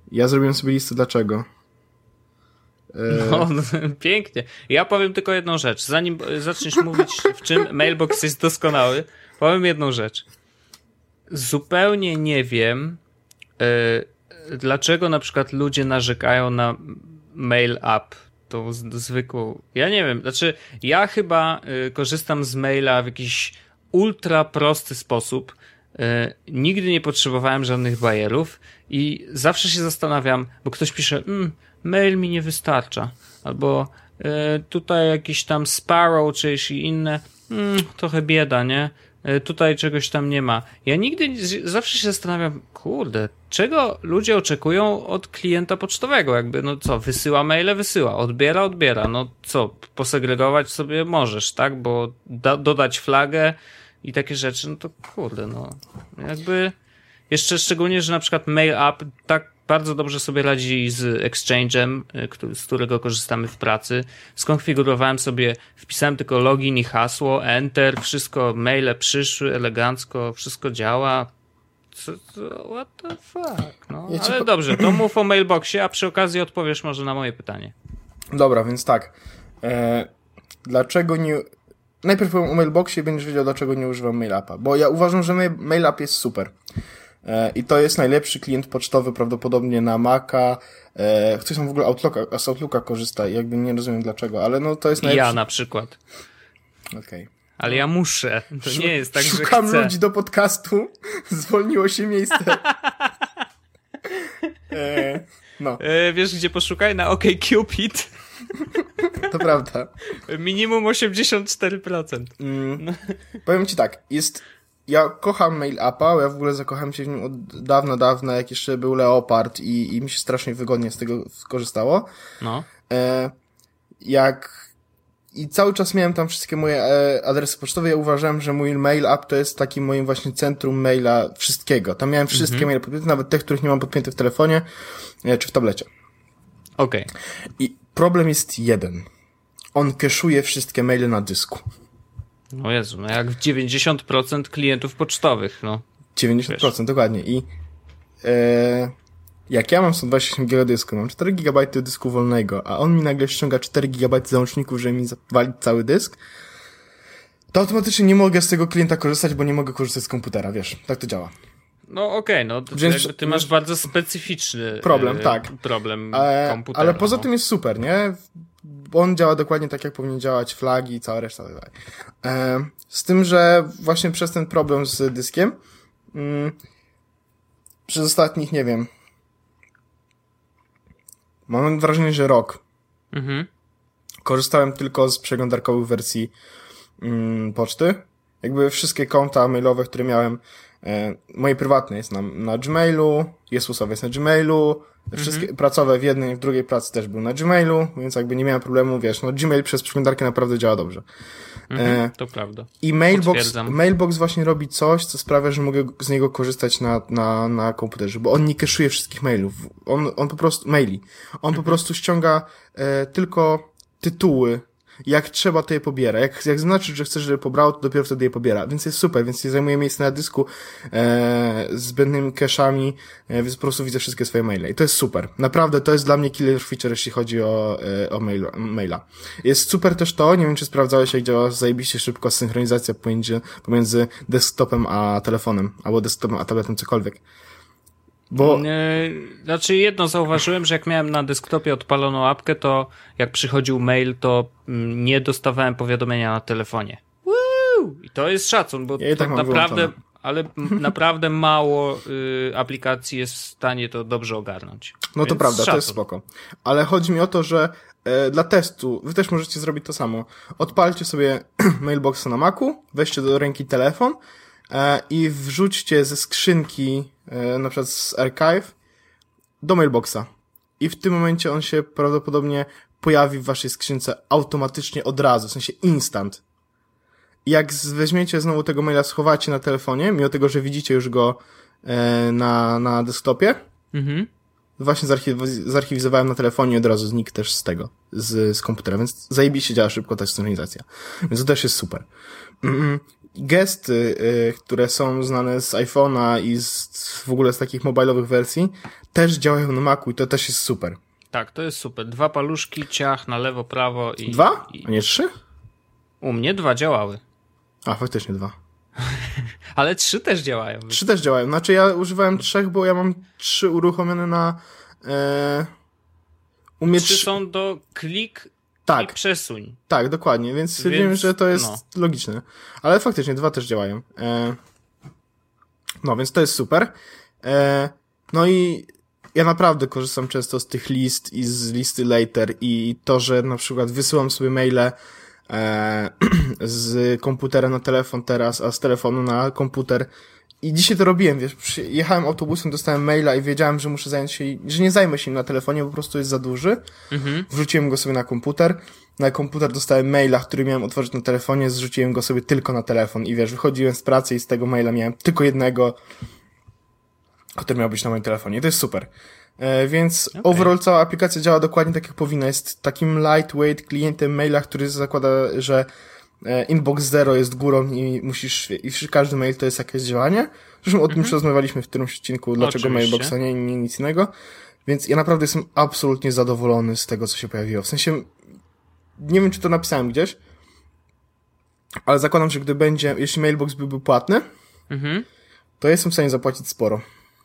Ja zrobiłem sobie listę dlaczego. No, pięknie. Ja powiem tylko jedną rzecz. Zanim zaczniesz mówić, w czym Mailbox jest doskonały, powiem jedną rzecz. Zupełnie nie wiem, yy, dlaczego na przykład ludzie narzekają na Mail App, tą z- zwykłą. Ja nie wiem, znaczy ja chyba yy, korzystam z maila w jakiś ultra prosty sposób. Yy, nigdy nie potrzebowałem żadnych bajerów i zawsze się zastanawiam, bo ktoś pisze, mm, mail mi nie wystarcza, albo yy, tutaj jakiś tam Sparrow, czy inne, mm, trochę bieda, nie? Tutaj czegoś tam nie ma. Ja nigdy, zawsze się zastanawiam, kurde, czego ludzie oczekują od klienta pocztowego? Jakby, no co, wysyła maile, wysyła, odbiera, odbiera. No co, posegregować sobie możesz, tak? Bo da, dodać flagę i takie rzeczy, no to kurde, no. Jakby, jeszcze szczególnie, że na przykład Mail App tak bardzo dobrze sobie radzi z Exchange'em, z którego korzystamy w pracy. Skonfigurowałem sobie, wpisałem tylko login i hasło, enter, wszystko, maile przyszły elegancko, wszystko działa. Co, co, what the fuck? No, ja ale po... dobrze, to mów o Mailboxie, a przy okazji odpowiesz może na moje pytanie. Dobra, więc tak. E, dlaczego nie... Najpierw powiem o Mailboxie i będziesz wiedział, dlaczego nie używam MailAppa. Bo ja uważam, że MailApp jest super. I to jest najlepszy klient pocztowy prawdopodobnie na Maca. Ktoś tam w ogóle Outlooka, z Outlooka korzysta i jakby nie rozumiem dlaczego, ale no to jest najlepszy. Ja na przykład. Okej. Okay. Ale ja muszę. To nie jest tak, że chcę. Szukam ludzi do podcastu. Zwolniło się miejsce. e, no. E, wiesz gdzie poszukaj? Na OkCupid. To prawda. Minimum osiemdziesiąt cztery procent. Mm, no. Powiem ci tak, jest... Ja kocham MailAppa, ja w ogóle zakochałem się w nim od dawna, dawna, jak jeszcze był Leopard i, i mi się strasznie wygodnie z tego skorzystało. No. E, jak... I cały czas miałem tam wszystkie moje e, adresy pocztowe, ja uważałem, że mój MailApp to jest takim moim właśnie centrum maila wszystkiego. Tam miałem wszystkie mm-hmm. maile podpięte, nawet te, których nie mam podpięte w telefonie, e, czy w tablecie. Okej. Okay. I problem jest jeden. On cache'uje wszystkie maile na dysku. No Jezu, no jak dziewięćdziesiąt procent klientów pocztowych, no. dziewięćdziesiąt procent, wiesz. Dokładnie. I e, jak ja mam sto dwadzieścia osiem giga dysku, mam cztery gigabajty dysku wolnego, a on mi nagle ściąga cztery gigabajty załączników, żeby mi zawalić cały dysk, to automatycznie nie mogę z tego klienta korzystać, bo nie mogę korzystać z komputera, wiesz. Tak to działa. No okej, okay, no to Więc, jakby ty masz bardzo specyficzny problem, e, tak. problem e, komputera. Ale poza no. tym jest super, nie? On działa dokładnie tak, jak powinien działać, flagi i cała reszta. E, z tym, że właśnie przez ten problem z dyskiem mm, przez ostatnich, nie wiem, mam wrażenie, że rok mhm. korzystałem tylko z przeglądarkowych wersji mm, poczty. Jakby wszystkie konta mailowe, które miałem, e, moje prywatne jest na, na Gmailu, Jezusowe jest na Gmailu, wszystkie mm-hmm. pracowe w jednej, w drugiej pracy też był na Gmailu, więc jakby nie miałem problemu, wiesz, no Gmail przez przeglądarkę naprawdę działa dobrze. Mm-hmm, e, to prawda. I Mailbox, Mailbox właśnie robi coś, co sprawia, że mogę z niego korzystać na, na, na komputerze, bo on nie cache'uje wszystkich mailów. On, on po prostu, maili. On mm-hmm. po prostu ściąga e, tylko tytuły. Jak trzeba, to je pobiera. Jak, jak znaczy, że chcesz, żeby pobrało, to dopiero wtedy je pobiera. Więc jest super, więc nie zajmuje miejsca na dysku e, z zbędnymi cache'ami, e, więc po prostu widzę wszystkie swoje maile. I to jest super. Naprawdę, to jest dla mnie killer feature, jeśli chodzi o, e, o mail, maila. Jest super też to, nie wiem, czy sprawdzałeś, jak działa zajebiście szybko synchronizacja pomiędzy, pomiędzy desktopem a telefonem, albo desktopem a tabletem, cokolwiek. Bo... Znaczy jedno zauważyłem, że jak miałem na desktopie odpaloną apkę, to jak przychodził mail, to nie dostawałem powiadomienia na telefonie. Woo! I to jest szacun, bo ja to tak naprawdę, ale naprawdę mało y, aplikacji jest w stanie to dobrze ogarnąć. No to Więc prawda, szacun. to jest spoko. Ale chodzi mi o to, że e, dla testu, wy też możecie zrobić to samo. Odpalcie sobie Mailboxa na Macu, weźcie do ręki telefon e, i wrzućcie ze skrzynki na przykład z Archive do Mailboxa. I w tym momencie on się prawdopodobnie pojawi w waszej skrzynce automatycznie od razu, w sensie instant. I jak weźmiecie znowu tego maila, schowacie na telefonie, mimo tego, że widzicie już go e, na, na desktopie, mhm. właśnie zarchiw- zarchiwizowałem na telefonie i od razu znikł też z tego, z, z komputera, więc zajebiście działa szybko ta synchronizacja. Więc to też jest super. gesty, y, które są znane z iPhone'a i z, w ogóle z takich mobilowych wersji, też działają na Macu i to też jest super. Tak, to jest super. Dwa paluszki, ciach na lewo, prawo i... Dwa? I... A nie trzy? U mnie dwa działały. A, faktycznie dwa. Ale trzy też działają. Trzy też działają. Znaczy ja używałem trzech, bo ja mam trzy uruchomione na... E, umie Trzy trzy... są do klik tak. i przesuń. Tak, dokładnie, więc stwierdziłem, Więc, że to jest no. logiczne. Ale faktycznie dwa też działają. E, no, więc to jest super. E, no i ja naprawdę korzystam często z tych list i z listy later i to, że na przykład wysyłam sobie maile e, z komputera na telefon teraz, a z telefonu na komputer. I dzisiaj to robiłem, wiesz, jechałem autobusem, dostałem maila i wiedziałem, że muszę zająć się, że nie zajmę się nim na telefonie, bo po prostu jest za duży. Mhm. Wrzuciłem go sobie na komputer. Na komputer dostałem maila, który miałem otworzyć na telefonie, zrzuciłem go sobie tylko na telefon i wiesz, wychodziłem z pracy i z tego maila miałem tylko jednego, który miał być na moim telefonie. I to jest super. E, więc okay. Overall cała aplikacja działa dokładnie tak, jak powinna. Jest takim lightweight klientem maila, który zakłada, że Inbox Zero jest górą i musisz, i każdy mail to jest jakieś działanie. Zresztą o tym już mhm. rozmawialiśmy w którymś odcinku, dlaczego Oczywiście. Mailboxa nie, nie nic innego. Więc ja naprawdę jestem absolutnie zadowolony z tego, co się pojawiło. W sensie, nie wiem, czy to napisałem gdzieś, ale zakładam, że gdy będzie, jeśli Mailbox byłby płatny, mhm. to jestem w stanie zapłacić sporo.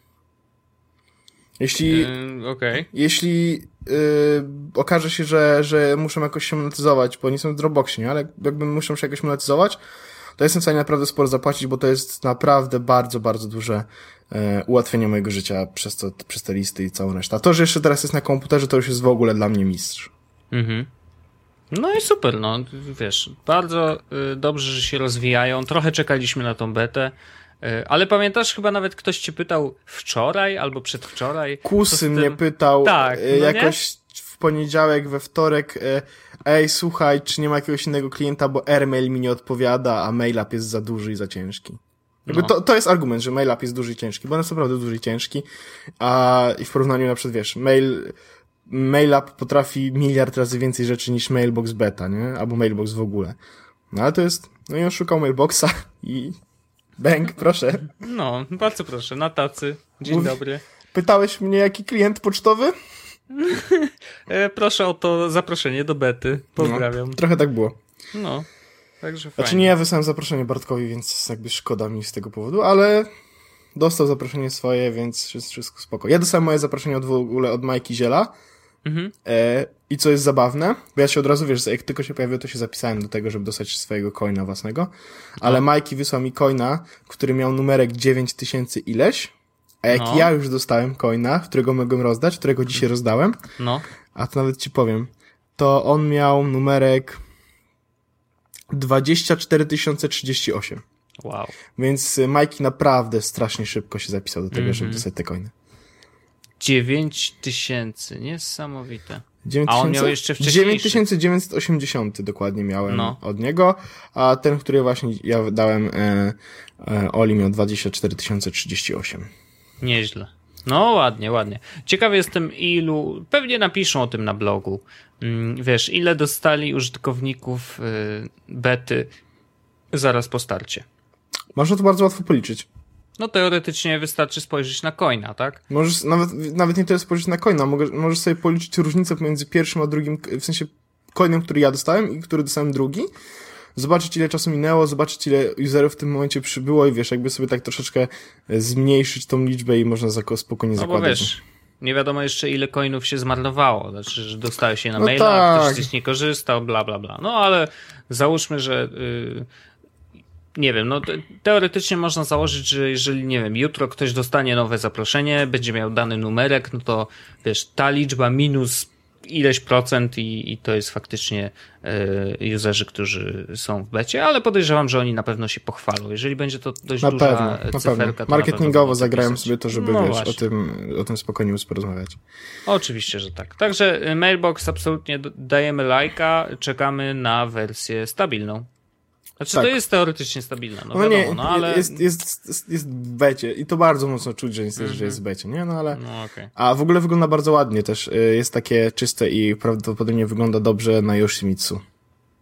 Jeśli, yy, okay. jeśli yy, okaże się, że, że muszę jakoś się monetyzować, bo nie są w Dropboxie, nie? Ale jakby muszę się jakoś monetyzować, to jestem w stanie naprawdę sporo zapłacić, bo to jest naprawdę bardzo, bardzo duże e, ułatwienie mojego życia przez, to, przez te listy i całą resztę. A to, że jeszcze teraz jest na komputerze, to już jest w ogóle dla mnie mistrz. Mhm. No i super, no wiesz, bardzo y, dobrze, że się rozwijają. Trochę czekaliśmy na tą betę. Ale pamiętasz, chyba nawet ktoś cię pytał wczoraj albo przedwczoraj? Kusy mnie pytał tak, no jakoś nie? w poniedziałek, we wtorek, ej, słuchaj, czy nie ma jakiegoś innego klienta, bo AirMail mi nie odpowiada, a MailUp jest za duży i za ciężki. Jakby no. to, to jest argument, że MailUp jest duży i ciężki, bo on jest naprawdę duży i ciężki, a i w porównaniu na przykład, wiesz, mail, MailUp potrafi miliard razy więcej rzeczy niż Mailbox Beta, nie? Albo Mailbox w ogóle. No ale to jest, no i on szukał Mailboxa i Bęk, proszę. No, bardzo proszę, na tacy. Dzień Mów... dobry. Pytałeś mnie, jaki klient pocztowy? e, proszę o to zaproszenie do bety. Pozdrawiam. No, trochę tak było. No, także fajnie. Znaczy nie ja wysłałem zaproszenie Bartkowi, więc jakby szkoda mi z tego powodu, ale dostał zaproszenie swoje, więc jest wszystko spoko. Ja dostałem moje zaproszenie od w ogóle od Majki Ziela. Mhm. E, I co jest zabawne, bo ja się od razu, wiesz, jak tylko się pojawiło, to się zapisałem do tego, żeby dostać swojego coina własnego, ale no. Majki wysłał mi coina, który miał numerek dziewięć tysięcy ileś, a jak no. ja już dostałem coina, którego mogłem rozdać, którego dzisiaj rozdałem, no. a to nawet ci powiem, to on miał numerek dwadzieścia cztery tysiące trzydzieści osiem. Wow. Więc Majki naprawdę strasznie szybko się zapisał do tego, mm-hmm. żeby dostać te coiny. dziewięć tysięcy, niesamowite. dziewięć a on miał jeszcze wcześniejszy. dziewięć tysięcy dziewięćset osiemdziesiąt dokładnie miałem no. od niego, a ten, który właśnie ja dałem e, e, Oli, miał dwadzieścia cztery tysiące trzydzieści osiem. Nieźle. No ładnie, ładnie. Ciekawy jestem ilu, pewnie napiszą o tym na blogu, wiesz, ile dostali użytkowników y, bety zaraz po starcie. Można to bardzo łatwo policzyć. No teoretycznie wystarczy spojrzeć na coina, tak? Możesz nawet, nawet nie tyle spojrzeć na coina, możesz sobie policzyć różnicę pomiędzy pierwszym a drugim, w sensie coinem, który ja dostałem i który dostałem drugi, zobaczyć ile czasu minęło, zobaczyć ile userów w tym momencie przybyło i wiesz, jakby sobie tak troszeczkę zmniejszyć tą liczbę i można spokojnie no zakładać. Bo wiesz, nie wiadomo jeszcze ile coinów się zmarnowało, znaczy, że dostałeś je na no maila, tak. ktoś z nich nie korzystał, bla, bla, bla. No ale załóżmy, że... Yy... Nie wiem, no teoretycznie można założyć, że jeżeli, nie wiem, jutro ktoś dostanie nowe zaproszenie, będzie miał dany numerek, no to wiesz, ta liczba minus ileś procent i, i to jest faktycznie y, userzy, którzy są w becie, ale podejrzewam, że oni na pewno się pochwalą. Jeżeli będzie to dość na duża pewno, na cyferka, pewno. Marketingowo zagrają sobie to, żeby no wiesz, o tym, o tym spokojnie móc porozmawiać. Oczywiście, że tak. Także Mailbox absolutnie dajemy lajka, czekamy na wersję stabilną. Znaczy tak. To jest teoretycznie stabilne, no, no wiadomo, nie, no ale... Jest, jest, jest, jest w becie i to bardzo mocno czuć, że jest, mm-hmm. że jest w becie, nie? No ale... No, okay. A w ogóle wygląda bardzo ładnie też. Jest takie czyste i prawdopodobnie wygląda dobrze na Yoshimitsu.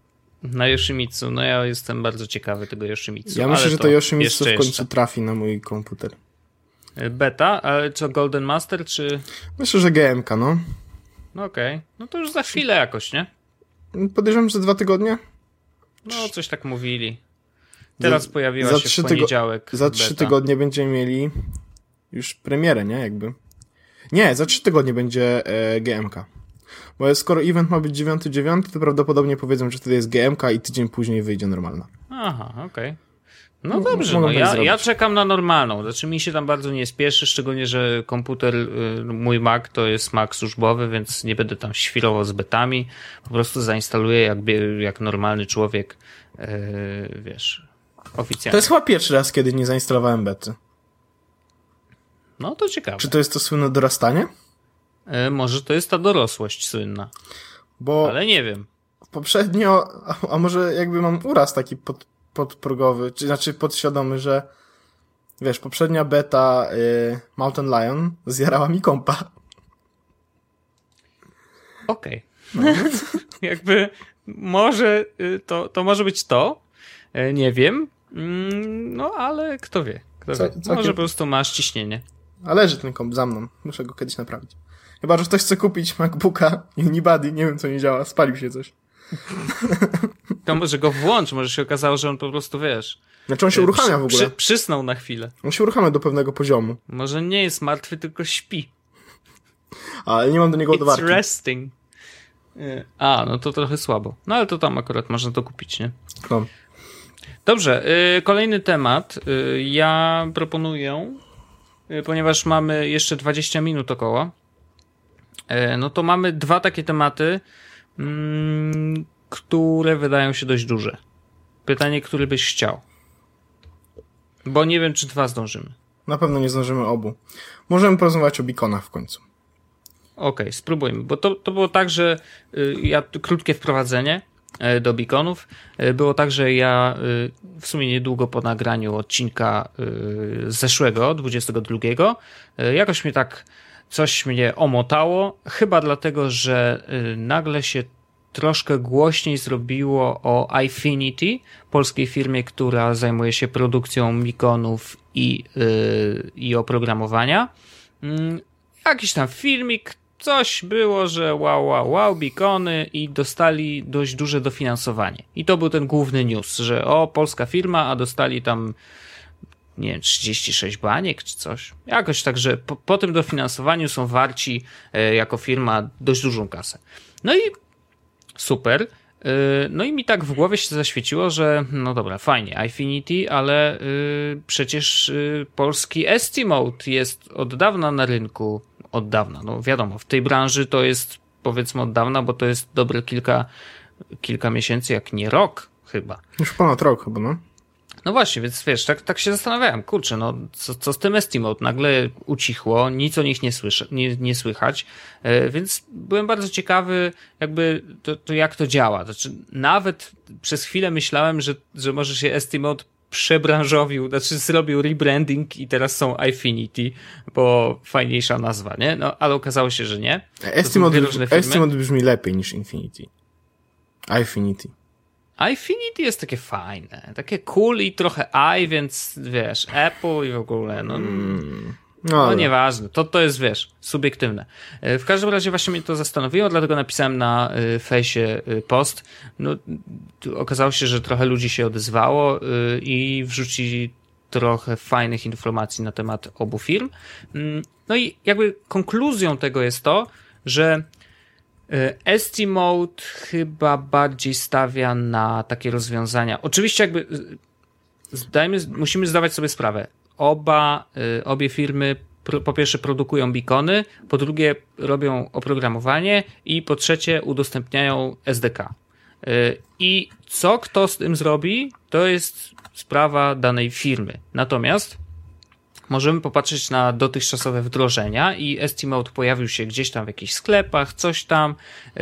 Na Yoshimitsu, no ja jestem bardzo ciekawy tego Yoshimitsu. Ja myślę, ale że to Yoshimitsu jeszcze, w końcu jeszcze. trafi na mój komputer. Beta? Ale co, Golden Master, czy... Myślę, że G M K, no. No okej, okay. No to już za chwilę jakoś, nie? Podejrzewam, że dwa tygodnie? No, coś tak mówili. Teraz za, pojawiła za się w poniedziałek Za trzy beta. tygodnie będziemy mieli już premierę, nie? Jakby. Nie, za trzy tygodnie będzie e, G M K. Bo skoro event ma być dziewiąty dziewiąty, to prawdopodobnie powiedzą, że wtedy jest G M K i tydzień później wyjdzie normalna. Aha, okej. Okay. No dobrze, no ja, ja czekam na normalną. Znaczy mi się tam bardzo nie spieszy, szczególnie, że komputer, mój Mac to jest Mac służbowy, więc nie będę tam świrował z betami. Po prostu zainstaluję jak, jak normalny człowiek, yy, wiesz, oficjalnie. To jest chyba pierwszy raz, kiedy nie zainstalowałem bety. No to ciekawe. Czy to jest to słynne dorastanie? Yy, może to jest ta dorosłość słynna. Bo ale nie wiem. Poprzednio, a, a może jakby mam uraz taki pod podprogowy, czy znaczy podświadomy, że wiesz, poprzednia beta y, Mountain Lion zjarała mi kompa. Okej. Okay. No. Jakby może to, to może być to. Nie wiem. No ale kto wie. Kto Co, wie. Może całkiem... po prostu masz ciśnienie. A leży ten komp za mną. Muszę go kiedyś naprawić. Chyba, że ktoś chce kupić MacBooka Unibody, nie wiem co nie działa, spalił się coś. To może go włącz, może się okazało, że on po prostu, wiesz... Znaczy on się uruchamia w ogóle. Przy, przysnął na chwilę. On się uruchamia do pewnego poziomu. Może nie jest martwy, tylko śpi. Ale nie mam do niego ładowarki. It's resting. A, no to trochę słabo. No ale to tam akurat można to kupić, nie? No. Dobrze, kolejny temat. Ja proponuję, ponieważ mamy jeszcze dwadzieścia minut około, no to mamy dwa takie tematy, Mm, które wydają się dość duże. Pytanie, który byś chciał? Bo nie wiem, czy dwa zdążymy. Na pewno nie zdążymy obu. Możemy porozmawiać o beaconach w końcu. Okej, okay, spróbujmy. Bo to, to było tak, że y, ja krótkie wprowadzenie y, do beaconów. Y, było tak, że ja y, w sumie niedługo po nagraniu odcinka y, zeszłego, dwudziestego drugiego, y, jakoś mnie tak coś mnie omotało, chyba dlatego, że y, nagle się troszkę głośniej zrobiło o Eyefinity, polskiej firmie, która zajmuje się produkcją beaconów i, y, i oprogramowania. Y, jakiś tam filmik, coś było, że wow, wow, wow, beacony i dostali dość duże dofinansowanie. I to był ten główny news, że o, polska firma, a dostali tam nie wiem, trzydzieści sześć baniek czy coś. Jakoś tak, że po, po tym dofinansowaniu są warci e, jako firma dość dużą kasę. No i super. E, no i mi tak w głowie się zaświeciło, że no dobra, fajnie, Eyefinity, ale e, przecież e, polski Estimote jest od dawna na rynku. Od dawna, no wiadomo, w tej branży to jest powiedzmy od dawna, bo to jest dobre kilka, kilka miesięcy, jak nie rok chyba. Już ponad rok chyba, no. No właśnie, więc wiesz, tak, tak się zastanawiałem, kurczę, no co, co z tym Estimote? Nagle ucichło, nic o nich nie, słyszę, nie, nie słychać, yy, więc byłem bardzo ciekawy jakby to, to jak to działa. Znaczy, nawet przez chwilę myślałem, że, że może się Estimote przebranżowił, znaczy zrobił rebranding i teraz są Eyefinity, bo fajniejsza nazwa, nie? No, ale okazało się, że nie. Estimote, brzmi, Estimote brzmi lepiej niż Infinity. Eyefinity. Eyefinity jest takie fajne, takie cool i trochę i, więc wiesz, Apple i w ogóle, no, mm, no, no nieważne, to, to jest, wiesz, subiektywne. W każdym razie właśnie mnie to zastanowiło, dlatego napisałem na fejsie post. No, okazało się, że trochę ludzi się odezwało i wrzucili trochę fajnych informacji na temat obu firm. No i jakby konkluzją tego jest to, że Estimote chyba bardziej stawia na takie rozwiązania. Oczywiście jakby zdajmy, musimy zdawać sobie sprawę. Oba, obie firmy po pierwsze produkują beacony, po drugie robią oprogramowanie i po trzecie udostępniają S D K. I co kto z tym zrobi, to jest sprawa danej firmy. Natomiast możemy popatrzeć na dotychczasowe wdrożenia i Estimote pojawił się gdzieś tam w jakichś sklepach, coś tam.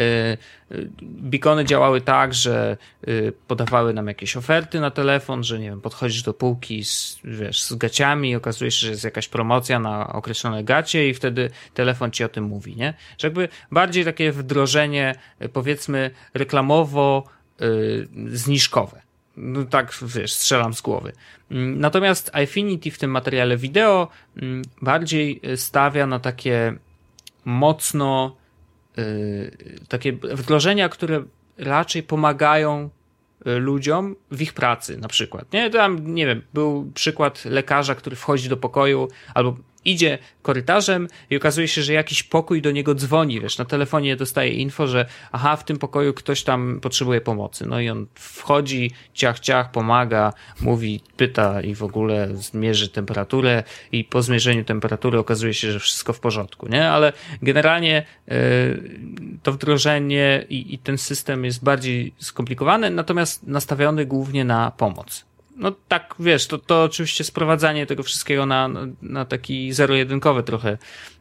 Beacony działały tak, że podawały nam jakieś oferty na telefon, że nie wiem, podchodzisz do półki z, wiesz, z gaciami i okazuje się, że jest jakaś promocja na określone gacie i wtedy telefon ci o tym mówi, nie? Że jakby bardziej takie wdrożenie, powiedzmy, reklamowo yy, zniżkowe. No tak, wiesz, strzelam z głowy. Natomiast Eyefinity w tym materiale wideo bardziej stawia na takie mocno yy, takie wdrożenia, które raczej pomagają ludziom w ich pracy na przykład. Nie, tam, nie wiem, był przykład lekarza, który wchodzi do pokoju albo idzie korytarzem i okazuje się, że jakiś pokój do niego dzwoni, wiesz, na telefonie dostaje info, że aha, w tym pokoju ktoś tam potrzebuje pomocy. No i on wchodzi, ciach, ciach, pomaga, mówi, pyta i w ogóle zmierzy temperaturę i po zmierzeniu temperatury okazuje się, że wszystko w porządku, nie? Ale generalnie yy, to wdrożenie i, i ten system jest bardziej skomplikowany, natomiast nastawiony głównie na pomoc. No tak, wiesz, to, to oczywiście sprowadzanie tego wszystkiego na, na, na taki zero-jedynkowy trochę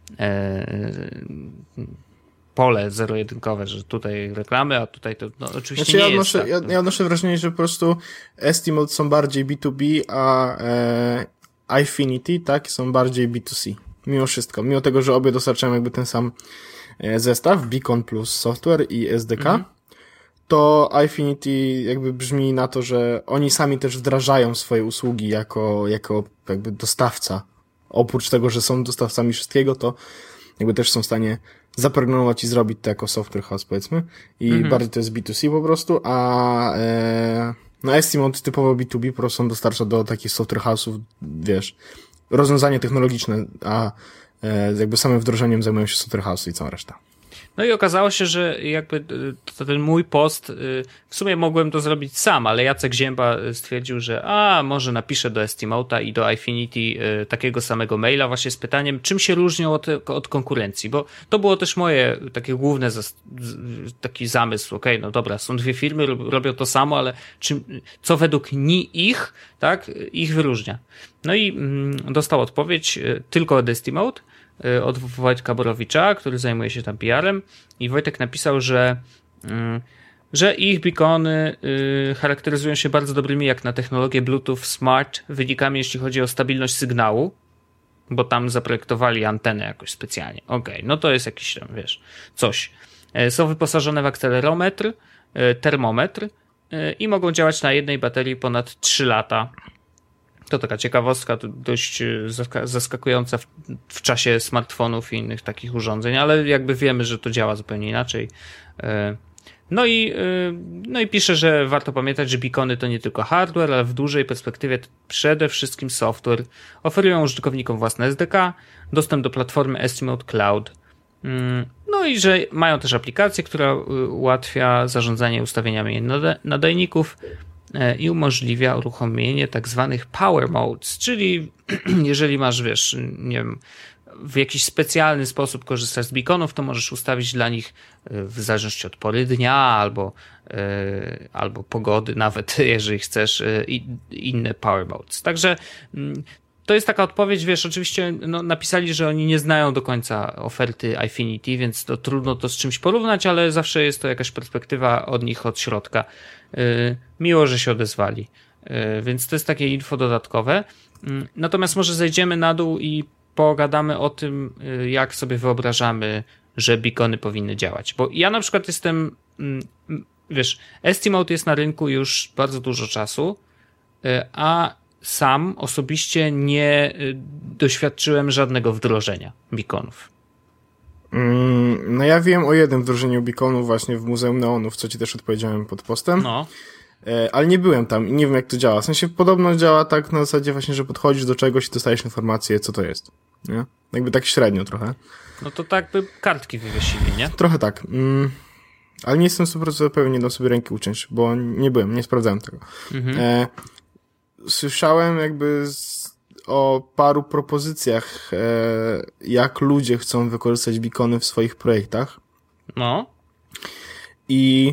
e, pole zero-jedynkowe, że tutaj reklamy, a tutaj to no, oczywiście znaczy, nie ja jest odnoszę, tak. Ja, ja odnoszę wrażenie, że po prostu Estimate są bardziej B dwa B, a e, Eyefinity, tak, są bardziej B dwa C. Mimo wszystko. Mimo tego, że obie dostarczają jakby ten sam e, zestaw, Beacon plus software i S D K, mhm. to Eyefinity jakby brzmi na to, że oni sami też wdrażają swoje usługi jako, jako jakby dostawca. Oprócz tego, że są dostawcami wszystkiego, to jakby też są w stanie zaprogramować i zrobić to jako software house, powiedzmy. I mhm. bardziej to jest B dwa C po prostu, a e, no Estimate typowo B dwa B po prostu dostarcza do takich software house'ów, wiesz, rozwiązanie technologiczne, a e, jakby samym wdrożeniem zajmują się software house'y i cała reszta. No i okazało się, że jakby to ten mój post, w sumie mogłem to zrobić sam, ale Jacek Zięba stwierdził, że a, może napiszę do Estimate'a i do Eyefinity takiego samego maila właśnie z pytaniem, czym się różnią od, od konkurencji, bo to było też moje takie główne taki zamysł, okej, okay, no dobra, są dwie firmy, robią to samo, ale czym, co według ich, tak, ich wyróżnia. No i mm, dostał odpowiedź tylko od Estimate, od Wojtka Borowicza, który zajmuje się tam P R-em i Wojtek napisał, że, że ich beacony charakteryzują się bardzo dobrymi jak na technologię Bluetooth Smart wynikami, jeśli chodzi o stabilność sygnału, bo tam zaprojektowali antenę jakoś specjalnie. Okej, okay, no to jest jakiś tam, wiesz, coś. Są wyposażone w akcelerometr, termometr i mogą działać na jednej baterii ponad trzy lata. To taka ciekawostka, dość zaskakująca w, w czasie smartfonów i innych takich urządzeń, ale jakby wiemy, że to działa zupełnie inaczej. No i, no i pisze, że warto pamiętać, że beacony to nie tylko hardware, ale w dłużej perspektywie przede wszystkim software. Oferują użytkownikom własne S D K, dostęp do platformy Estimate Cloud. No i że mają też aplikację, która ułatwia zarządzanie ustawieniami nadajników i umożliwia uruchomienie tak zwanych power modes, czyli jeżeli masz, wiesz, nie wiem, w jakiś specjalny sposób korzystasz z beaconów, to możesz ustawić dla nich w zależności od pory dnia albo, albo pogody nawet, jeżeli chcesz, inne power modes. Także to jest taka odpowiedź, wiesz, oczywiście no, napisali, że oni nie znają do końca oferty Eyefinity, więc to trudno to z czymś porównać, ale zawsze jest to jakaś perspektywa od nich od środka. Yy, miło, że się odezwali. Yy, więc to jest takie info dodatkowe. Yy, natomiast może zejdziemy na dół i pogadamy o tym, yy, jak sobie wyobrażamy, że beacony powinny działać. Bo ja na przykład jestem, yy, wiesz, Estimate jest na rynku już bardzo dużo czasu, yy, a sam osobiście nie doświadczyłem żadnego wdrożenia beaconów. Mm, no ja wiem o jednym wdrożeniu beaconów właśnie w Muzeum Neonów, co ci też odpowiedziałem pod postem. No. E, ale nie byłem tam i nie wiem, jak to działa. W sensie podobno działa tak na zasadzie właśnie, że podchodzisz do czegoś i dostajesz informację, co to jest. Nie? Jakby tak średnio trochę. No to tak by kartki wywiesili, nie? Trochę tak. Mm, ale nie jestem sto procent pewien, nie dam sobie ręki uciąć, bo nie byłem, nie sprawdzałem tego. Mhm. E, Słyszałem jakby z, o paru propozycjach, e, jak ludzie chcą wykorzystać beacony w swoich projektach. No. I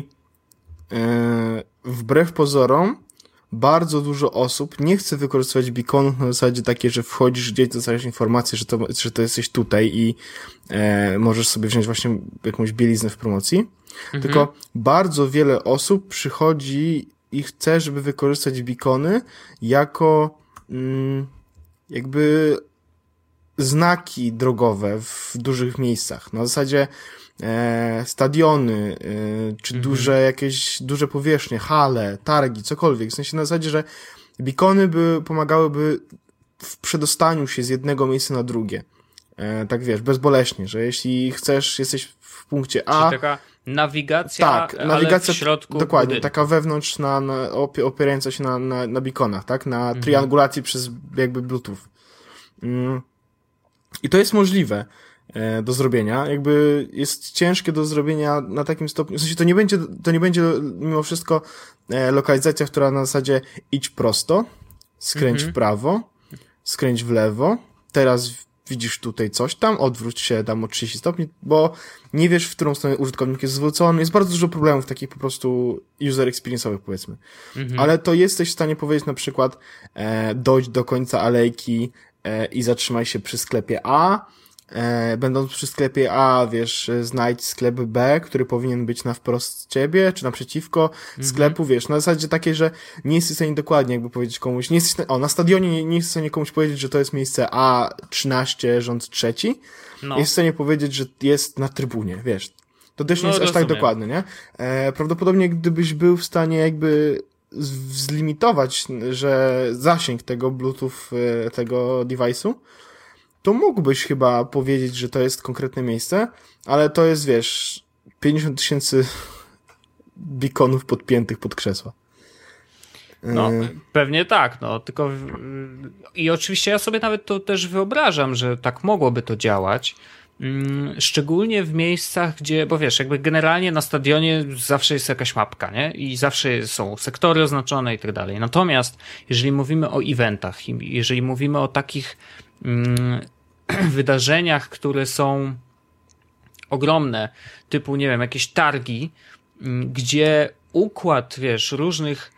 e, wbrew pozorom bardzo dużo osób nie chce wykorzystywać beaconów na zasadzie takiej, że wchodzisz gdzieś, dostajesz informację, że to, że to jesteś tutaj i e, możesz sobie wziąć właśnie jakąś bieliznę w promocji. Mhm. Tylko bardzo wiele osób przychodzi i chce, żeby wykorzystać beacony jako mm, jakby znaki drogowe w dużych miejscach. Na zasadzie e, stadiony, e, czy mhm. duże jakieś, duże powierzchnie, hale, targi, cokolwiek. W sensie na zasadzie, że beacony by pomagałyby w przedostaniu się z jednego miejsca na drugie. E, tak wiesz, bezboleśnie, że jeśli chcesz, jesteś w punkcie A... Czyli taka nawigacja, tak, ale nawigacja, w środku dokładnie, budynku. taka wewnątrz, na, na, opierająca się na, na, na beaconach, tak? Na mhm. triangulacji przez jakby Bluetooth. Mm. I to jest możliwe e, do zrobienia. Jakby jest ciężkie do zrobienia na takim stopniu. W sensie to nie będzie, to nie będzie mimo wszystko e, lokalizacja, która na zasadzie idź prosto, skręć mhm. w prawo, skręć w lewo, teraz widzisz tutaj coś tam, odwróć się tam o trzydzieści stopni, bo nie wiesz, w którą stronę użytkownik jest zwrócony. Jest bardzo dużo problemów takich po prostu user experience'owych, powiedzmy. Mhm. Ale to jesteś w stanie powiedzieć na przykład e, dojdź do końca alejki e, i zatrzymaj się przy sklepie A. E, będąc przy sklepie A, wiesz, znajdź sklep B, który powinien być na wprost ciebie, czy naprzeciwko mhm. sklepu, wiesz, na zasadzie takiej, że nie jesteś w stanie dokładnie jakby powiedzieć komuś, nie jesteś, o, na stadionie nie, nie jesteś w stanie komuś powiedzieć, że to jest miejsce A trzynaście, rząd trzeci, no. Jest w stanie powiedzieć, że jest na trybunie, wiesz. To też nie no, jest aż tak dokładne, nie? E, prawdopodobnie gdybyś był w stanie jakby z- zlimitować, że zasięg tego Bluetooth, e, tego device'u, to mógłbyś chyba powiedzieć, że to jest konkretne miejsce, ale to jest, wiesz, pięćdziesiąt tysięcy beaconów podpiętych pod krzesła. No, pewnie tak, no, tylko i oczywiście ja sobie nawet to też wyobrażam, że tak mogłoby to działać, szczególnie w miejscach, gdzie, bo wiesz, jakby generalnie na stadionie zawsze jest jakaś mapka, nie? I zawsze są sektory oznaczone i tak dalej. Natomiast jeżeli mówimy o eventach, jeżeli mówimy o takich mm, wydarzeniach, które są ogromne, typu, nie wiem, jakieś targi, gdzie układ, wiesz, różnych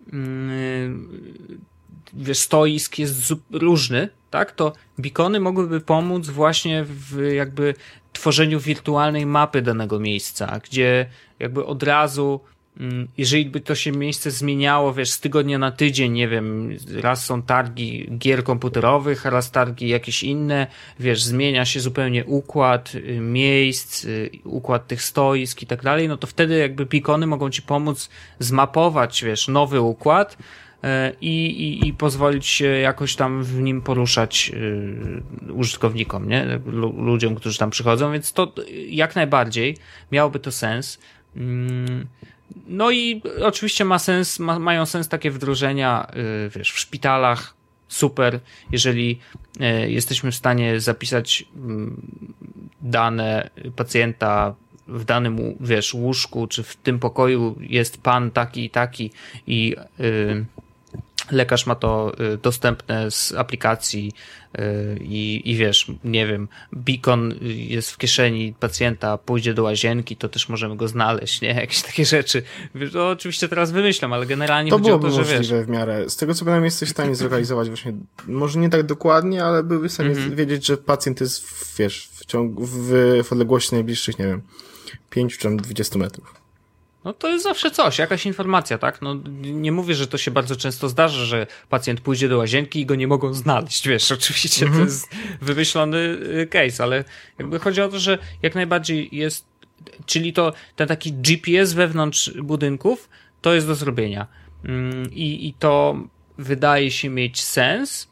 wiesz, stoisk jest różny, tak, to beacony mogłyby pomóc właśnie w jakby tworzeniu wirtualnej mapy danego miejsca, gdzie jakby od razu, jeżeli by to się miejsce zmieniało, wiesz, z tygodnia na tydzień, nie wiem, raz są targi gier komputerowych, a raz targi jakieś inne, wiesz, zmienia się zupełnie układ miejsc, układ tych stoisk i tak dalej, no to wtedy jakby beacony mogą ci pomóc zmapować, wiesz, nowy układ i, i, i pozwolić się jakoś tam w nim poruszać yy, użytkownikom, nie? L- ludziom, którzy tam przychodzą, więc to jak najbardziej miałoby to sens. Yy, No i oczywiście ma sens, ma, mają sens takie wdrożenia, yy, wiesz, w szpitalach, super, jeżeli yy, jesteśmy w stanie zapisać yy, dane pacjenta w danym, wiesz, łóżku, czy w tym pokoju jest pan taki i taki i yy, lekarz ma to y, dostępne z aplikacji y, i, i wiesz, nie wiem, beacon jest w kieszeni pacjenta, pójdzie do łazienki, to też możemy go znaleźć, nie? Jakieś takie rzeczy. To oczywiście teraz wymyślam, ale generalnie to chodzi o to, że możliwe wiesz... w miarę. Z tego co przynajmniej jesteś w stanie zlokalizować właśnie, może nie tak dokładnie, ale byłby w stanie mm-hmm. wiedzieć, że pacjent jest, w, wiesz, w ciągu, w, w odległości najbliższych, nie wiem, pięć czy dwadzieścia metrów. No to jest zawsze coś, jakaś informacja, tak? No nie mówię, że to się bardzo często zdarza, że pacjent pójdzie do łazienki i go nie mogą znaleźć, wiesz, oczywiście mm-hmm. to jest wymyślony case, ale jakby chodzi o to, że jak najbardziej jest, czyli to ten taki G P S wewnątrz budynków, to jest do zrobienia. I, i to wydaje się mieć sens.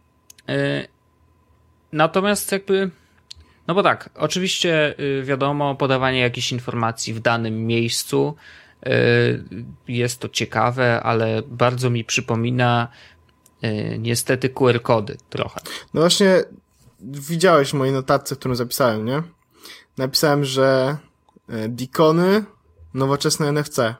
Natomiast jakby no bo tak, oczywiście wiadomo, podawanie jakichś informacji w danym miejscu jest to ciekawe, ale bardzo mi przypomina niestety Q R kody trochę. No właśnie widziałeś w mojej notatce, którą zapisałem, nie? Napisałem, że beacony, nowoczesne N F C.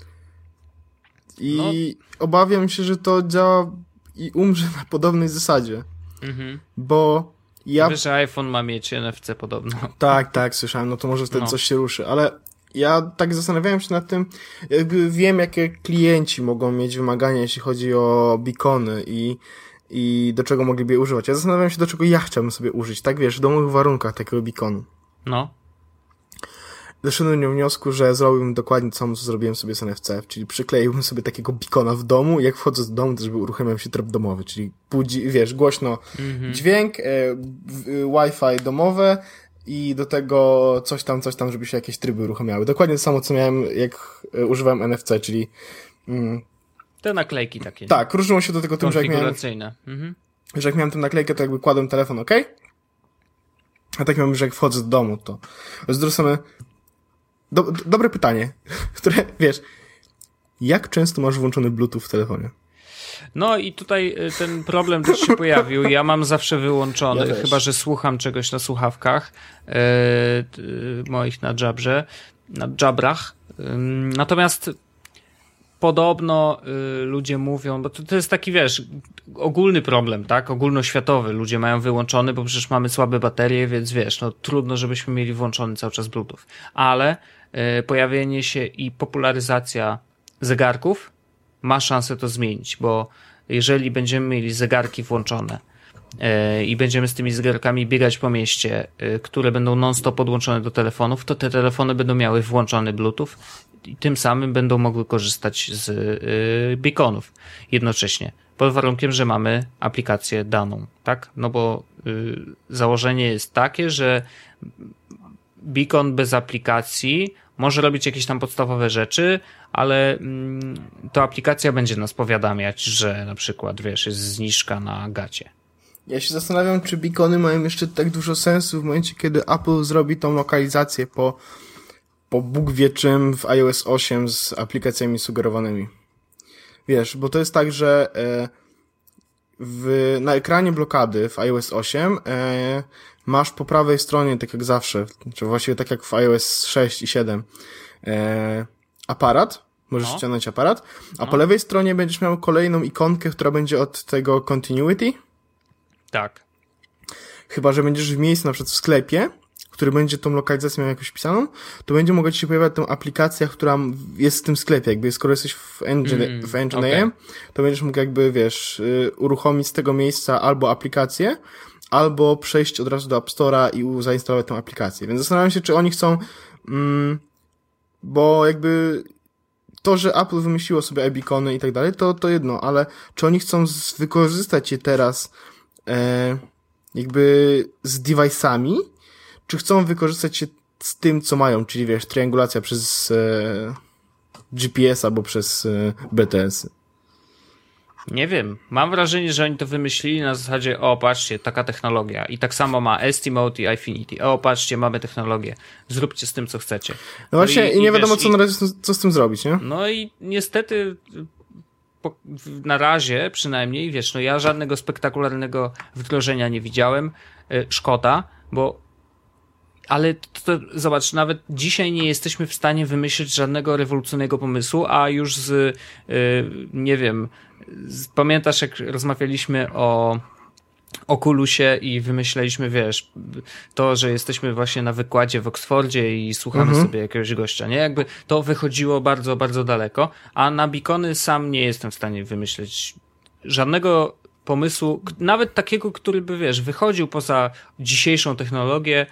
I no. Obawiam się, że to działa i umrze na podobnej zasadzie. Mhm. Bo ja... Wiesz, że iPhone ma mieć N F C podobno. Tak, tak, słyszałem, no to może wtedy no. coś się ruszy, ale ja tak zastanawiałem się nad tym, jakby wiem, jakie klienci mogą mieć wymagania, jeśli chodzi o beacony i, i do czego mogliby je używać. Ja zastanawiałem się, do czego ja chciałbym sobie użyć, tak wiesz, w domowych warunkach takiego beaconu. No. Doszedłem do wniosku, że zrobiłbym dokładnie to samo, co zrobiłem sobie z N F C, czyli przykleiłbym sobie takiego beacona w domu i jak wchodzę do domu, to żeby uruchamiał się tryb domowy, czyli budzi, wiesz, głośno mm-hmm. dźwięk, e, Wi-Fi domowe, i do tego coś tam, coś tam, żeby się jakieś tryby uruchamiały. Dokładnie to samo, co miałem, jak używałem N F C, czyli... Mm, te naklejki takie. Tak, różniło się do tego tym, że jak miałem, mhm. że jak miałem tę naklejkę, to jakby kładłem telefon OK, a tak miałem, że jak wchodzę do domu, to... Z drugiej strony... Do, do, dobre pytanie, które, wiesz, jak często masz włączony Bluetooth w telefonie? No i tutaj ten problem też się pojawił. Ja mam zawsze wyłączony, ja chyba że słucham czegoś na słuchawkach yy, yy, moich na Jabrze, na Jabrach. Yy, natomiast podobno yy, ludzie mówią, bo to, to jest taki, wiesz, ogólny problem, tak? Ogólnoświatowy. Ludzie mają wyłączony, bo przecież mamy słabe baterie, więc wiesz, no trudno, żebyśmy mieli włączony cały czas Bluetooth. Ale yy, pojawienie się i popularyzacja zegarków ma szansę to zmienić, bo jeżeli będziemy mieli zegarki włączone yy, i będziemy z tymi zegarkami biegać po mieście, yy, które będą non-stop podłączone do telefonów, to te telefony będą miały włączony Bluetooth i tym samym będą mogły korzystać z yy, beaconów jednocześnie, pod warunkiem, że mamy aplikację daną, tak? No bo yy, założenie jest takie, że beacon bez aplikacji może robić jakieś tam podstawowe rzeczy, ale mm, to aplikacja będzie nas powiadamiać, że na przykład, wiesz, jest zniżka na gacie. Ja się zastanawiam, czy beacony mają jeszcze tak dużo sensu w momencie, kiedy Apple zrobi tą lokalizację po, po Bóg wie czym w iOS osiem z aplikacjami sugerowanymi. Wiesz, bo to jest tak, że e, w, na ekranie blokady w iOS osiem e, masz po prawej stronie, tak jak zawsze, czy właściwie tak jak w iOS sześć i siedem, e, aparat, możesz no. ściągnąć aparat, a no. po lewej stronie będziesz miał kolejną ikonkę, która będzie od tego continuity. Tak. Chyba że będziesz w miejscu, na przykład w sklepie, który będzie tą lokalizację miał jakoś wpisaną, to będzie mogła ci się pojawiać tą aplikacja, która jest w tym sklepie. Jakby skoro jesteś w Engine, mm, w Engine okay. A M, to będziesz mógł jakby, wiesz, uruchomić z tego miejsca albo aplikację, albo przejść od razu do App Store'a i zainstalować tą aplikację. Więc zastanawiam się, czy oni chcą, mm, bo jakby to, że Apple wymyśliło sobie iBeacony i tak dalej, to, to jedno, ale czy oni chcą z, wykorzystać je teraz e, jakby z device'ami, czy chcą wykorzystać się z tym, co mają, czyli wiesz, triangulacja przez e, G P S albo przez e, B T S. Nie wiem. Mam wrażenie, że oni to wymyślili na zasadzie, o patrzcie, taka technologia. I tak samo ma Estimate i Infinity. O patrzcie, mamy technologię. Zróbcie z tym, co chcecie. No właśnie no i, i nie wiadomo, wiesz, co, i... na razie, co z tym zrobić, nie? No i niestety po, na razie przynajmniej, wiesz, no ja żadnego spektakularnego wdrożenia nie widziałem. Szkoda, bo ale to, to, zobacz, nawet dzisiaj nie jesteśmy w stanie wymyślić żadnego rewolucyjnego pomysłu, a już z, yy, nie wiem, z, pamiętasz jak rozmawialiśmy o Oculusie i wymyśleliśmy, wiesz, to, że jesteśmy właśnie na wykładzie w Oksfordzie i słuchamy mhm. sobie jakiegoś gościa, nie? Jakby to wychodziło bardzo, bardzo daleko, a na beacony sam nie jestem w stanie wymyśleć żadnego pomysłu, nawet takiego, który by, wiesz, wychodził poza dzisiejszą technologię.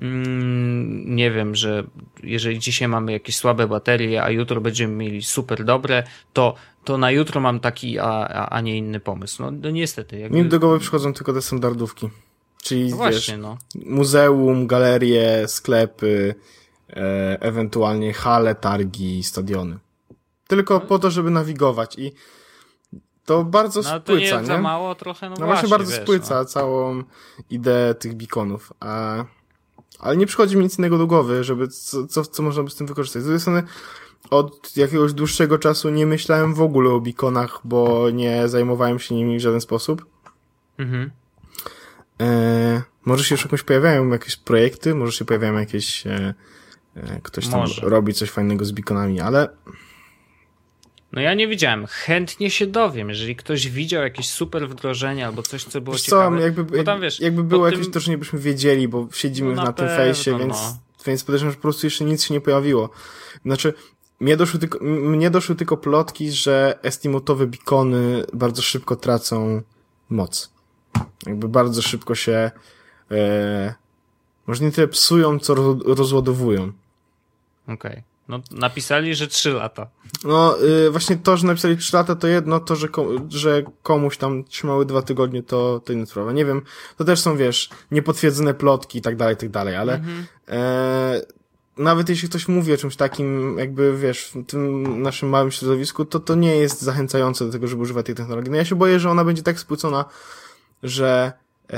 Mm, nie wiem, że jeżeli dzisiaj mamy jakieś słabe baterie, a jutro będziemy mieli super dobre, to, to na jutro mam taki, a, a, a nie inny pomysł. No, no niestety. Jakby... Mi do głowy przychodzą tylko te standardówki. Czyli no wiesz, właśnie, no. muzeum, galerie, sklepy, e, ewentualnie hale, targi, stadiony. Tylko no. po to, żeby nawigować i to bardzo no, spłyca, to nie? jest nie? za mało trochę? No, no właśnie, bardzo wiesz, spłyca no. całą ideę tych beaconów. A... Ale nie przychodzi mi nic innego do głowy, żeby co, co, co można by z tym wykorzystać. Z drugiej strony od jakiegoś dłuższego czasu nie myślałem w ogóle o beaconach, bo nie zajmowałem się nimi w żaden sposób. Mhm. E, może się już jakoś pojawiają jakieś projekty, może się pojawiają jakieś e, e, ktoś tam może. robi coś fajnego z beaconami, ale... No ja nie widziałem. Chętnie się dowiem. Jeżeli ktoś widział jakieś super wdrożenie albo coś, co było wiesz ciekawe. Co, jakby, tam, wiesz, jakby było jakieś, tym... to już nie byśmy wiedzieli, bo siedzimy no na, na pewno, tym fejsie, więc, no. więc podejrzewam, że po prostu jeszcze nic się nie pojawiło. Znaczy, mnie doszły tylko, mnie doszły tylko plotki, że estimate'owe beacony bardzo szybko tracą moc. Jakby bardzo szybko się e, może nie tyle psują, co ro, rozładowują. Okej. Okay. No, napisali, że trzy lata. No, yy, właśnie to, że napisali trzy lata to jedno, to, że, kom- że komuś tam trzymały dwa tygodnie, to, to inna sprawa. Nie wiem, to też są, wiesz, niepotwierdzone plotki i tak dalej, i tak dalej, ale mhm. e, nawet jeśli ktoś mówi o czymś takim, jakby, wiesz, w tym naszym małym środowisku, to to nie jest zachęcające do tego, żeby używać tej technologii. No ja się boję, że ona będzie tak spłycona, że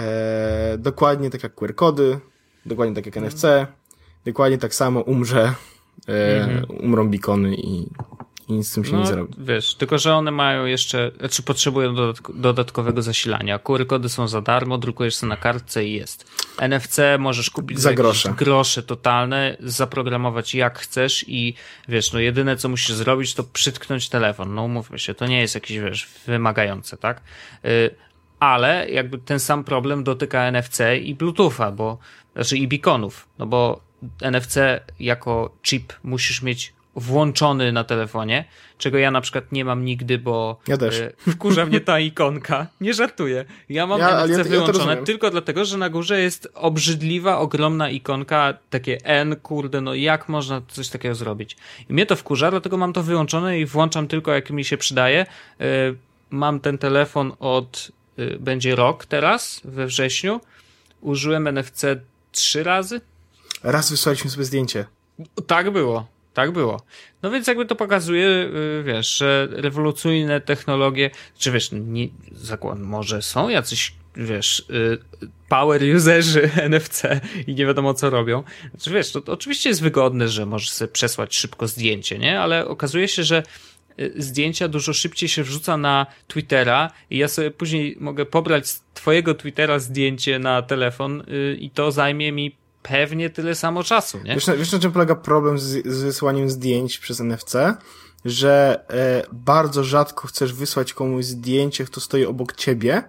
e, dokładnie tak jak Q R kody, dokładnie tak jak N F C, dokładnie tak samo umrze, e, mhm. umrą beacony i, i nic z tym się no, nie zrobi. Wiesz, tylko że one mają jeszcze, znaczy potrzebują dodatk- dodatkowego zasilania. Q R kody są za darmo, drukujesz sobie na kartce i jest. N F C możesz kupić za grosze. grosze totalne, zaprogramować jak chcesz i wiesz, no jedyne co musisz zrobić to przytknąć telefon. No umówmy się, to nie jest jakieś, wiesz, wymagające, tak? Y- ale jakby ten sam problem dotyka N F C i Bluetootha, bo, znaczy i beaconów, no bo N F C jako chip musisz mieć włączony na telefonie, czego ja na przykład nie mam nigdy, bo ja też. Y, wkurza mnie ta ikonka. Nie żartuję. Ja mam ja, N F C ja, wyłączone ja tylko dlatego, że na górze jest obrzydliwa, ogromna ikonka, takie N, kurde, no jak można coś takiego zrobić? I mnie to wkurza, dlatego mam to wyłączone i włączam tylko jak mi się przydaje. Y, mam ten telefon od y, będzie rok teraz, we wrześniu. Użyłem N F C trzy razy. Raz wysłaliśmy sobie zdjęcie. Tak było. Tak było. No więc jakby to pokazuje, wiesz, że rewolucyjne technologie, czy wiesz, nie, zakład, może są jacyś, wiesz, power userzy N F C i nie wiadomo co robią. Znaczy wiesz, to, to oczywiście jest wygodne, że możesz sobie przesłać szybko zdjęcie, nie? Ale okazuje się, że zdjęcia dużo szybciej się wrzuca na Twittera i ja sobie później mogę pobrać z twojego Twittera zdjęcie na telefon i to zajmie mi pewnie tyle samo czasu, nie? Wiesz, wiesz na czym polega problem z, z wysyłaniem zdjęć przez N F C? Że e, bardzo rzadko chcesz wysłać komuś zdjęcie, kto stoi obok ciebie.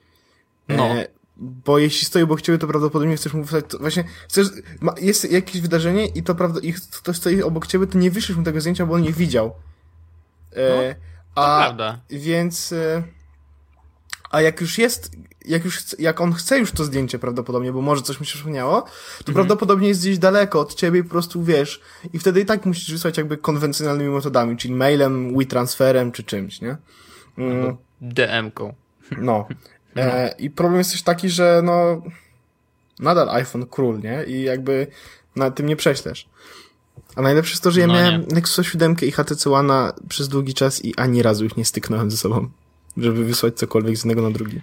E, no. Bo jeśli stoi obok ciebie, to prawdopodobnie chcesz mu wysłać, to właśnie chcesz, ma, jest jakieś wydarzenie i to prawda, i ktoś stoi obok ciebie, to nie wyślesz mu tego zdjęcia, bo on nie widział. E, no, to a, prawda. Więc, e, a jak już jest, jak już, chce, jak on chce już to zdjęcie prawdopodobnie, bo może coś mi się przypomniało, to mhm. prawdopodobnie jest gdzieś daleko od ciebie i po prostu wiesz. I wtedy i tak musisz wysłać jakby konwencjonalnymi metodami, czyli mailem, WeTransferem czy czymś, nie? Mm. D M-ką. No. E, I problem jest też taki, że no nadal iPhone król, nie? I jakby na tym nie prześlesz. A najlepsze jest to, że ja no miałem nie. Nexusa siedem i H T C One'a przez długi czas i ani razu ich nie styknąłem ze sobą, żeby wysłać cokolwiek z jednego na drugi.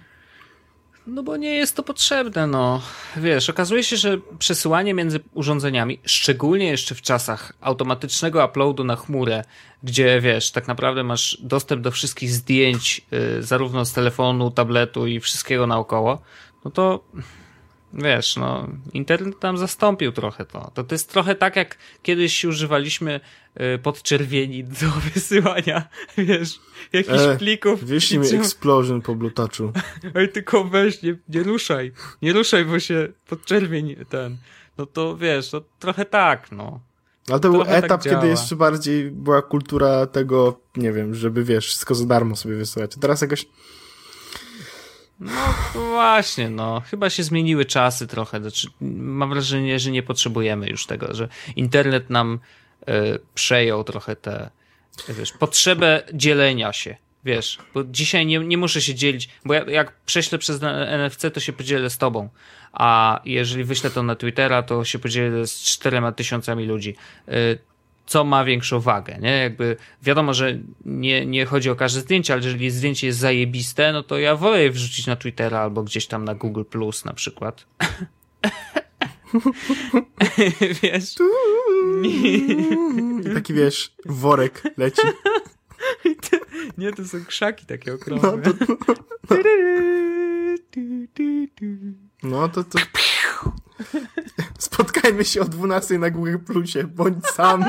No bo nie jest to potrzebne, no. Wiesz, okazuje się, że przesyłanie między urządzeniami, szczególnie jeszcze w czasach automatycznego uploadu na chmurę, gdzie, wiesz, tak naprawdę masz dostęp do wszystkich zdjęć, yy, zarówno z telefonu, tabletu i wszystkiego naokoło, no to wiesz, no, internet tam zastąpił trochę to. To, to jest trochę tak, jak kiedyś używaliśmy y, podczerwieni do wysyłania, wiesz, jakichś e, plików. Wyślij mi explosion po Bluetoochu. Oj, tylko weź, nie, nie ruszaj, nie ruszaj, bo się podczerwień ten, no to wiesz, to trochę tak, no. Ale to trochę był etap, tak kiedy jeszcze bardziej była kultura tego, nie wiem, żeby, wiesz, wszystko za darmo sobie wysyłać. A teraz jakoś... No właśnie, no. Chyba się zmieniły czasy trochę. Znaczy, mam wrażenie, że nie potrzebujemy już tego, że internet nam y, przejął trochę tę, wiesz, potrzebę dzielenia się. Wiesz, bo dzisiaj nie, nie muszę się dzielić, bo ja, jak prześlę przez N F C, to się podzielę z tobą, a jeżeli wyślę to na Twittera, to się podzielę z czterema tysiącami ludzi. Y, co ma większą wagę, nie? Jakby wiadomo, że nie, nie chodzi o każde zdjęcie, ale jeżeli zdjęcie jest zajebiste, no to ja wolę je wrzucić na Twittera albo gdzieś tam na Google Plus na przykład. Wiesz? I taki, wiesz, worek leci. Nie, to są krzaki takie okrągłe. No to... No to... to... Spotkajmy się o dwunastej na Google Plusie. Bądź sam.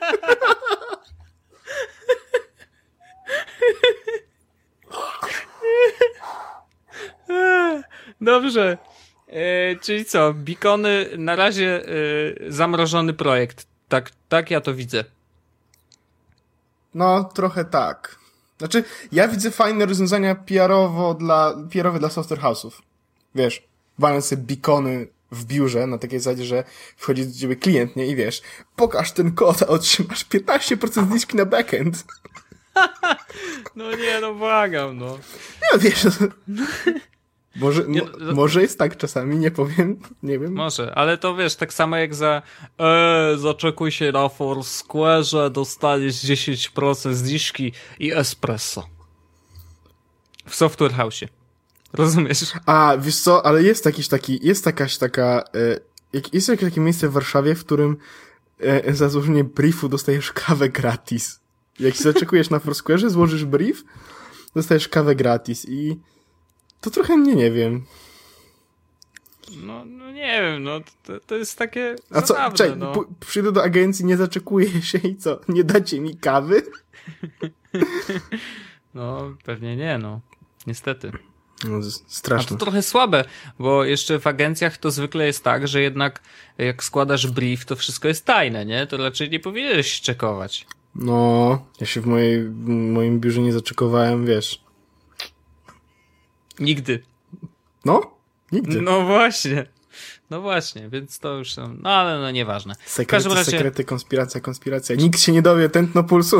Dobrze. E, czyli co? Beacony na razie e, zamrożony projekt. Tak, tak ja to widzę. No, trochę tak. Znaczy, ja widzę fajne rozwiązania P R-owo dla, P R-owe dla software house'ów. Wiesz, walę sobie beacony w biurze na takiej zasadzie, że wchodzi do ciebie klient, nie? I wiesz, pokaż ten kod, a otrzymasz piętnaście procent zniżki na backend. No nie, no błagam, no. Nie, wiesz, może, nie, mo, no, może jest tak czasami, nie powiem, nie wiem. Może, ale to wiesz, tak samo jak za e, zaczekuj się na Foursquare'ze, dostaniesz dziesięć procent zniżki i espresso. W Software House'ie. Rozumiesz? A, wiesz co, ale jest jakiś taki, jest jakaś taka, e, jest jakieś takie miejsce w Warszawie, w którym e, za złożenie briefu dostajesz kawę gratis. Jak się zaczekujesz na Foursquare'ze, złożysz brief, dostajesz kawę gratis i to trochę mnie nie wiem. No, no nie wiem, no to, to jest takie A co, zabawne, czekaj, no. p- przyjdę do agencji, nie zaczekuję się i co, nie dacie mi kawy? No, pewnie nie, no. Niestety. No, straszne. A to trochę słabe, bo jeszcze w agencjach to zwykle jest tak, że jednak jak składasz brief, to wszystko jest tajne, nie? To raczej nie powinieneś czekować. No, ja się w mojej, w moim biurze nie zaczekowałem, wiesz. Nigdy. No? Nigdy. No właśnie. No właśnie, więc to już są... No ale no nieważne. Sekrety, razie... sekrety, konspiracja, konspiracja. Nikt się nie dowie, tętno pulsu.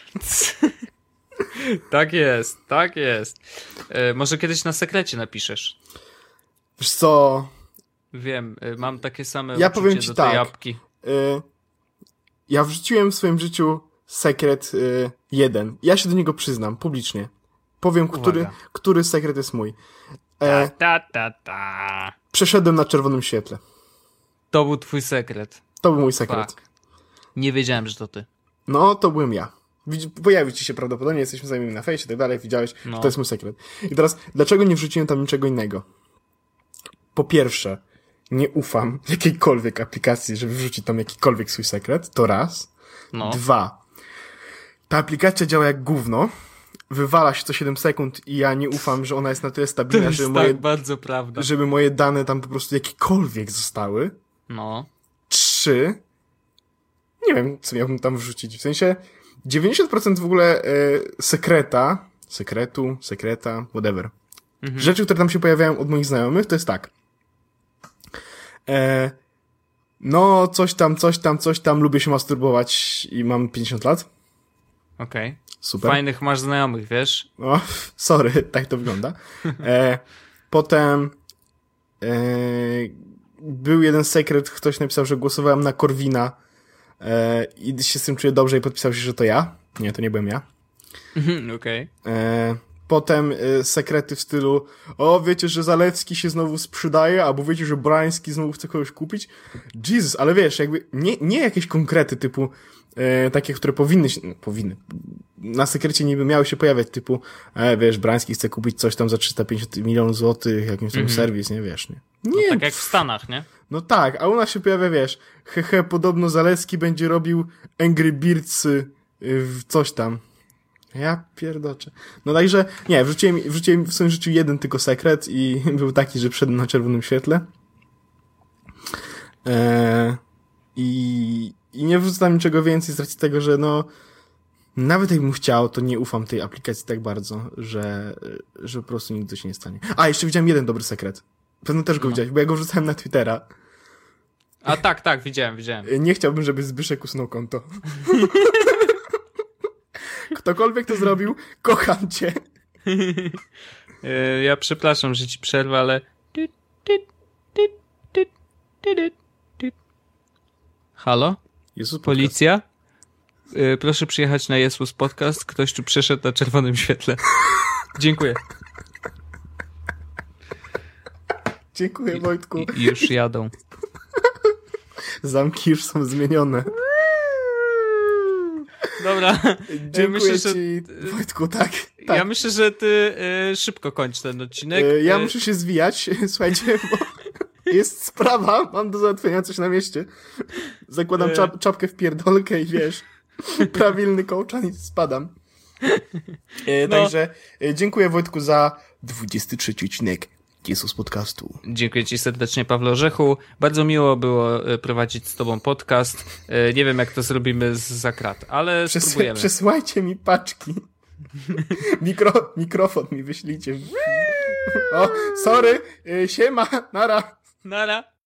Tak jest, tak jest. E, może kiedyś na sekrecie napiszesz. Wiesz co? Wiem, e, mam takie same Ja uczucie powiem ci do tak. tej jabłki. Y, ja wrzuciłem w swoim życiu sekret y, jeden. Ja się do niego przyznam, publicznie. Powiem, który, który sekret jest mój. E, ta, ta, ta, ta. Przeszedłem na czerwonym świetle. To był twój sekret. To był mój sekret. Fuck. Nie wiedziałem, że to ty. No, to byłem ja. Pojawi ci się prawdopodobnie, jesteśmy znajomymi na fejsie i tak dalej, widziałeś, No. że to jest mój sekret. I teraz, dlaczego nie wrzuciłem tam niczego innego? Po pierwsze, nie ufam jakiejkolwiek aplikacji, żeby wrzucić tam jakikolwiek swój sekret, to raz. No. Dwa. Ta aplikacja działa jak gówno, wywala się co siedem sekund i ja nie ufam, że ona jest na tyle To stabilna, jest żeby tak moje, bardzo prawda. żeby moje dane tam po prostu jakiekolwiek zostały. No. Trzy. Nie wiem, co miałbym tam wrzucić. W sensie dziewięćdziesiąt procent w ogóle e, sekreta, sekretu, sekreta, whatever. Mhm. Rzeczy, które tam się pojawiają od moich znajomych, to jest tak. E, no, coś tam, coś tam, coś tam, lubię się masturbować i mam pięćdziesiąt lat. Okej. Okay. Super. Fajnych masz znajomych, wiesz? O, sorry, tak to wygląda. E, potem e, był jeden sekret, ktoś napisał, że głosowałem na Korwina e, i się z tym czuję dobrze i podpisał się, że to ja. Nie, to nie byłem ja. Okej. Okay. Potem e, sekrety w stylu o, wiecie, że Zalewski się znowu sprzedaje, albo wiecie, że Brański znowu chce kogoś kupić. Jesus, ale wiesz, jakby nie, nie jakieś konkrety typu e, takie, które powinny się, no, powinny, na sekrecie niby miały się pojawiać, typu e, wiesz, Brański chce kupić coś tam za trzysta pięćdziesiąt milionów złotych, jakimś tam mm-hmm. serwis, nie wiesz, nie? Nie. No, tak jak w Stanach, nie? No tak, a u nas się pojawia, wiesz, hehe, podobno Zalewski będzie robił Angry Birds y, w coś tam. Ja pierdoczę. No także, nie, wrzuciłem, wrzuciłem w swoim życiu jeden tylko sekret i był taki, że wszedłem na czerwonym świetle. Eee, i, I nie wrzucam niczego więcej z racji tego, że no, nawet jakbym chciał, to nie ufam tej aplikacji tak bardzo, że, że po prostu nigdy się nie stanie. A, jeszcze widziałem jeden dobry sekret. Pewno też go no. widziałeś, bo ja go wrzucałem na Twittera. A tak, tak, widziałem, widziałem. Nie chciałbym, żeby Zbyszek usunął konto. Ktokolwiek to zrobił, kocham cię. Ja przepraszam, że ci przerwę, ale... Halo? Jesus Policja? Proszę przyjechać na Jesus Podcast. Ktoś tu przeszedł na czerwonym świetle. Dziękuję. Dziękuję, Wojtku. I, i już jadą. Zamki już są zmienione. Dobra. Dziękuję myślę, ci, że... Wojtku, tak, tak. Ja myślę, że ty y, szybko kończ ten odcinek. Y, ja muszę się zwijać, słuchajcie, bo jest sprawa, mam do załatwienia coś na mieście. Zakładam czap, czapkę w pierdolkę i wiesz, prawilny kołczan i spadam. Y, no. Także y, dziękuję, Wojtku, za dwudziesty trzeci odcinek Jesus Podcastu. Dziękuję ci serdecznie, Pawle Orzechu. Bardzo miło było prowadzić z tobą podcast. Nie wiem, jak to zrobimy z zakrat, ale Przes- spróbujemy. Przesyłajcie mi paczki. Mikro, mikrofon mi wyślijcie. O, sorry, siema, nara. Nara.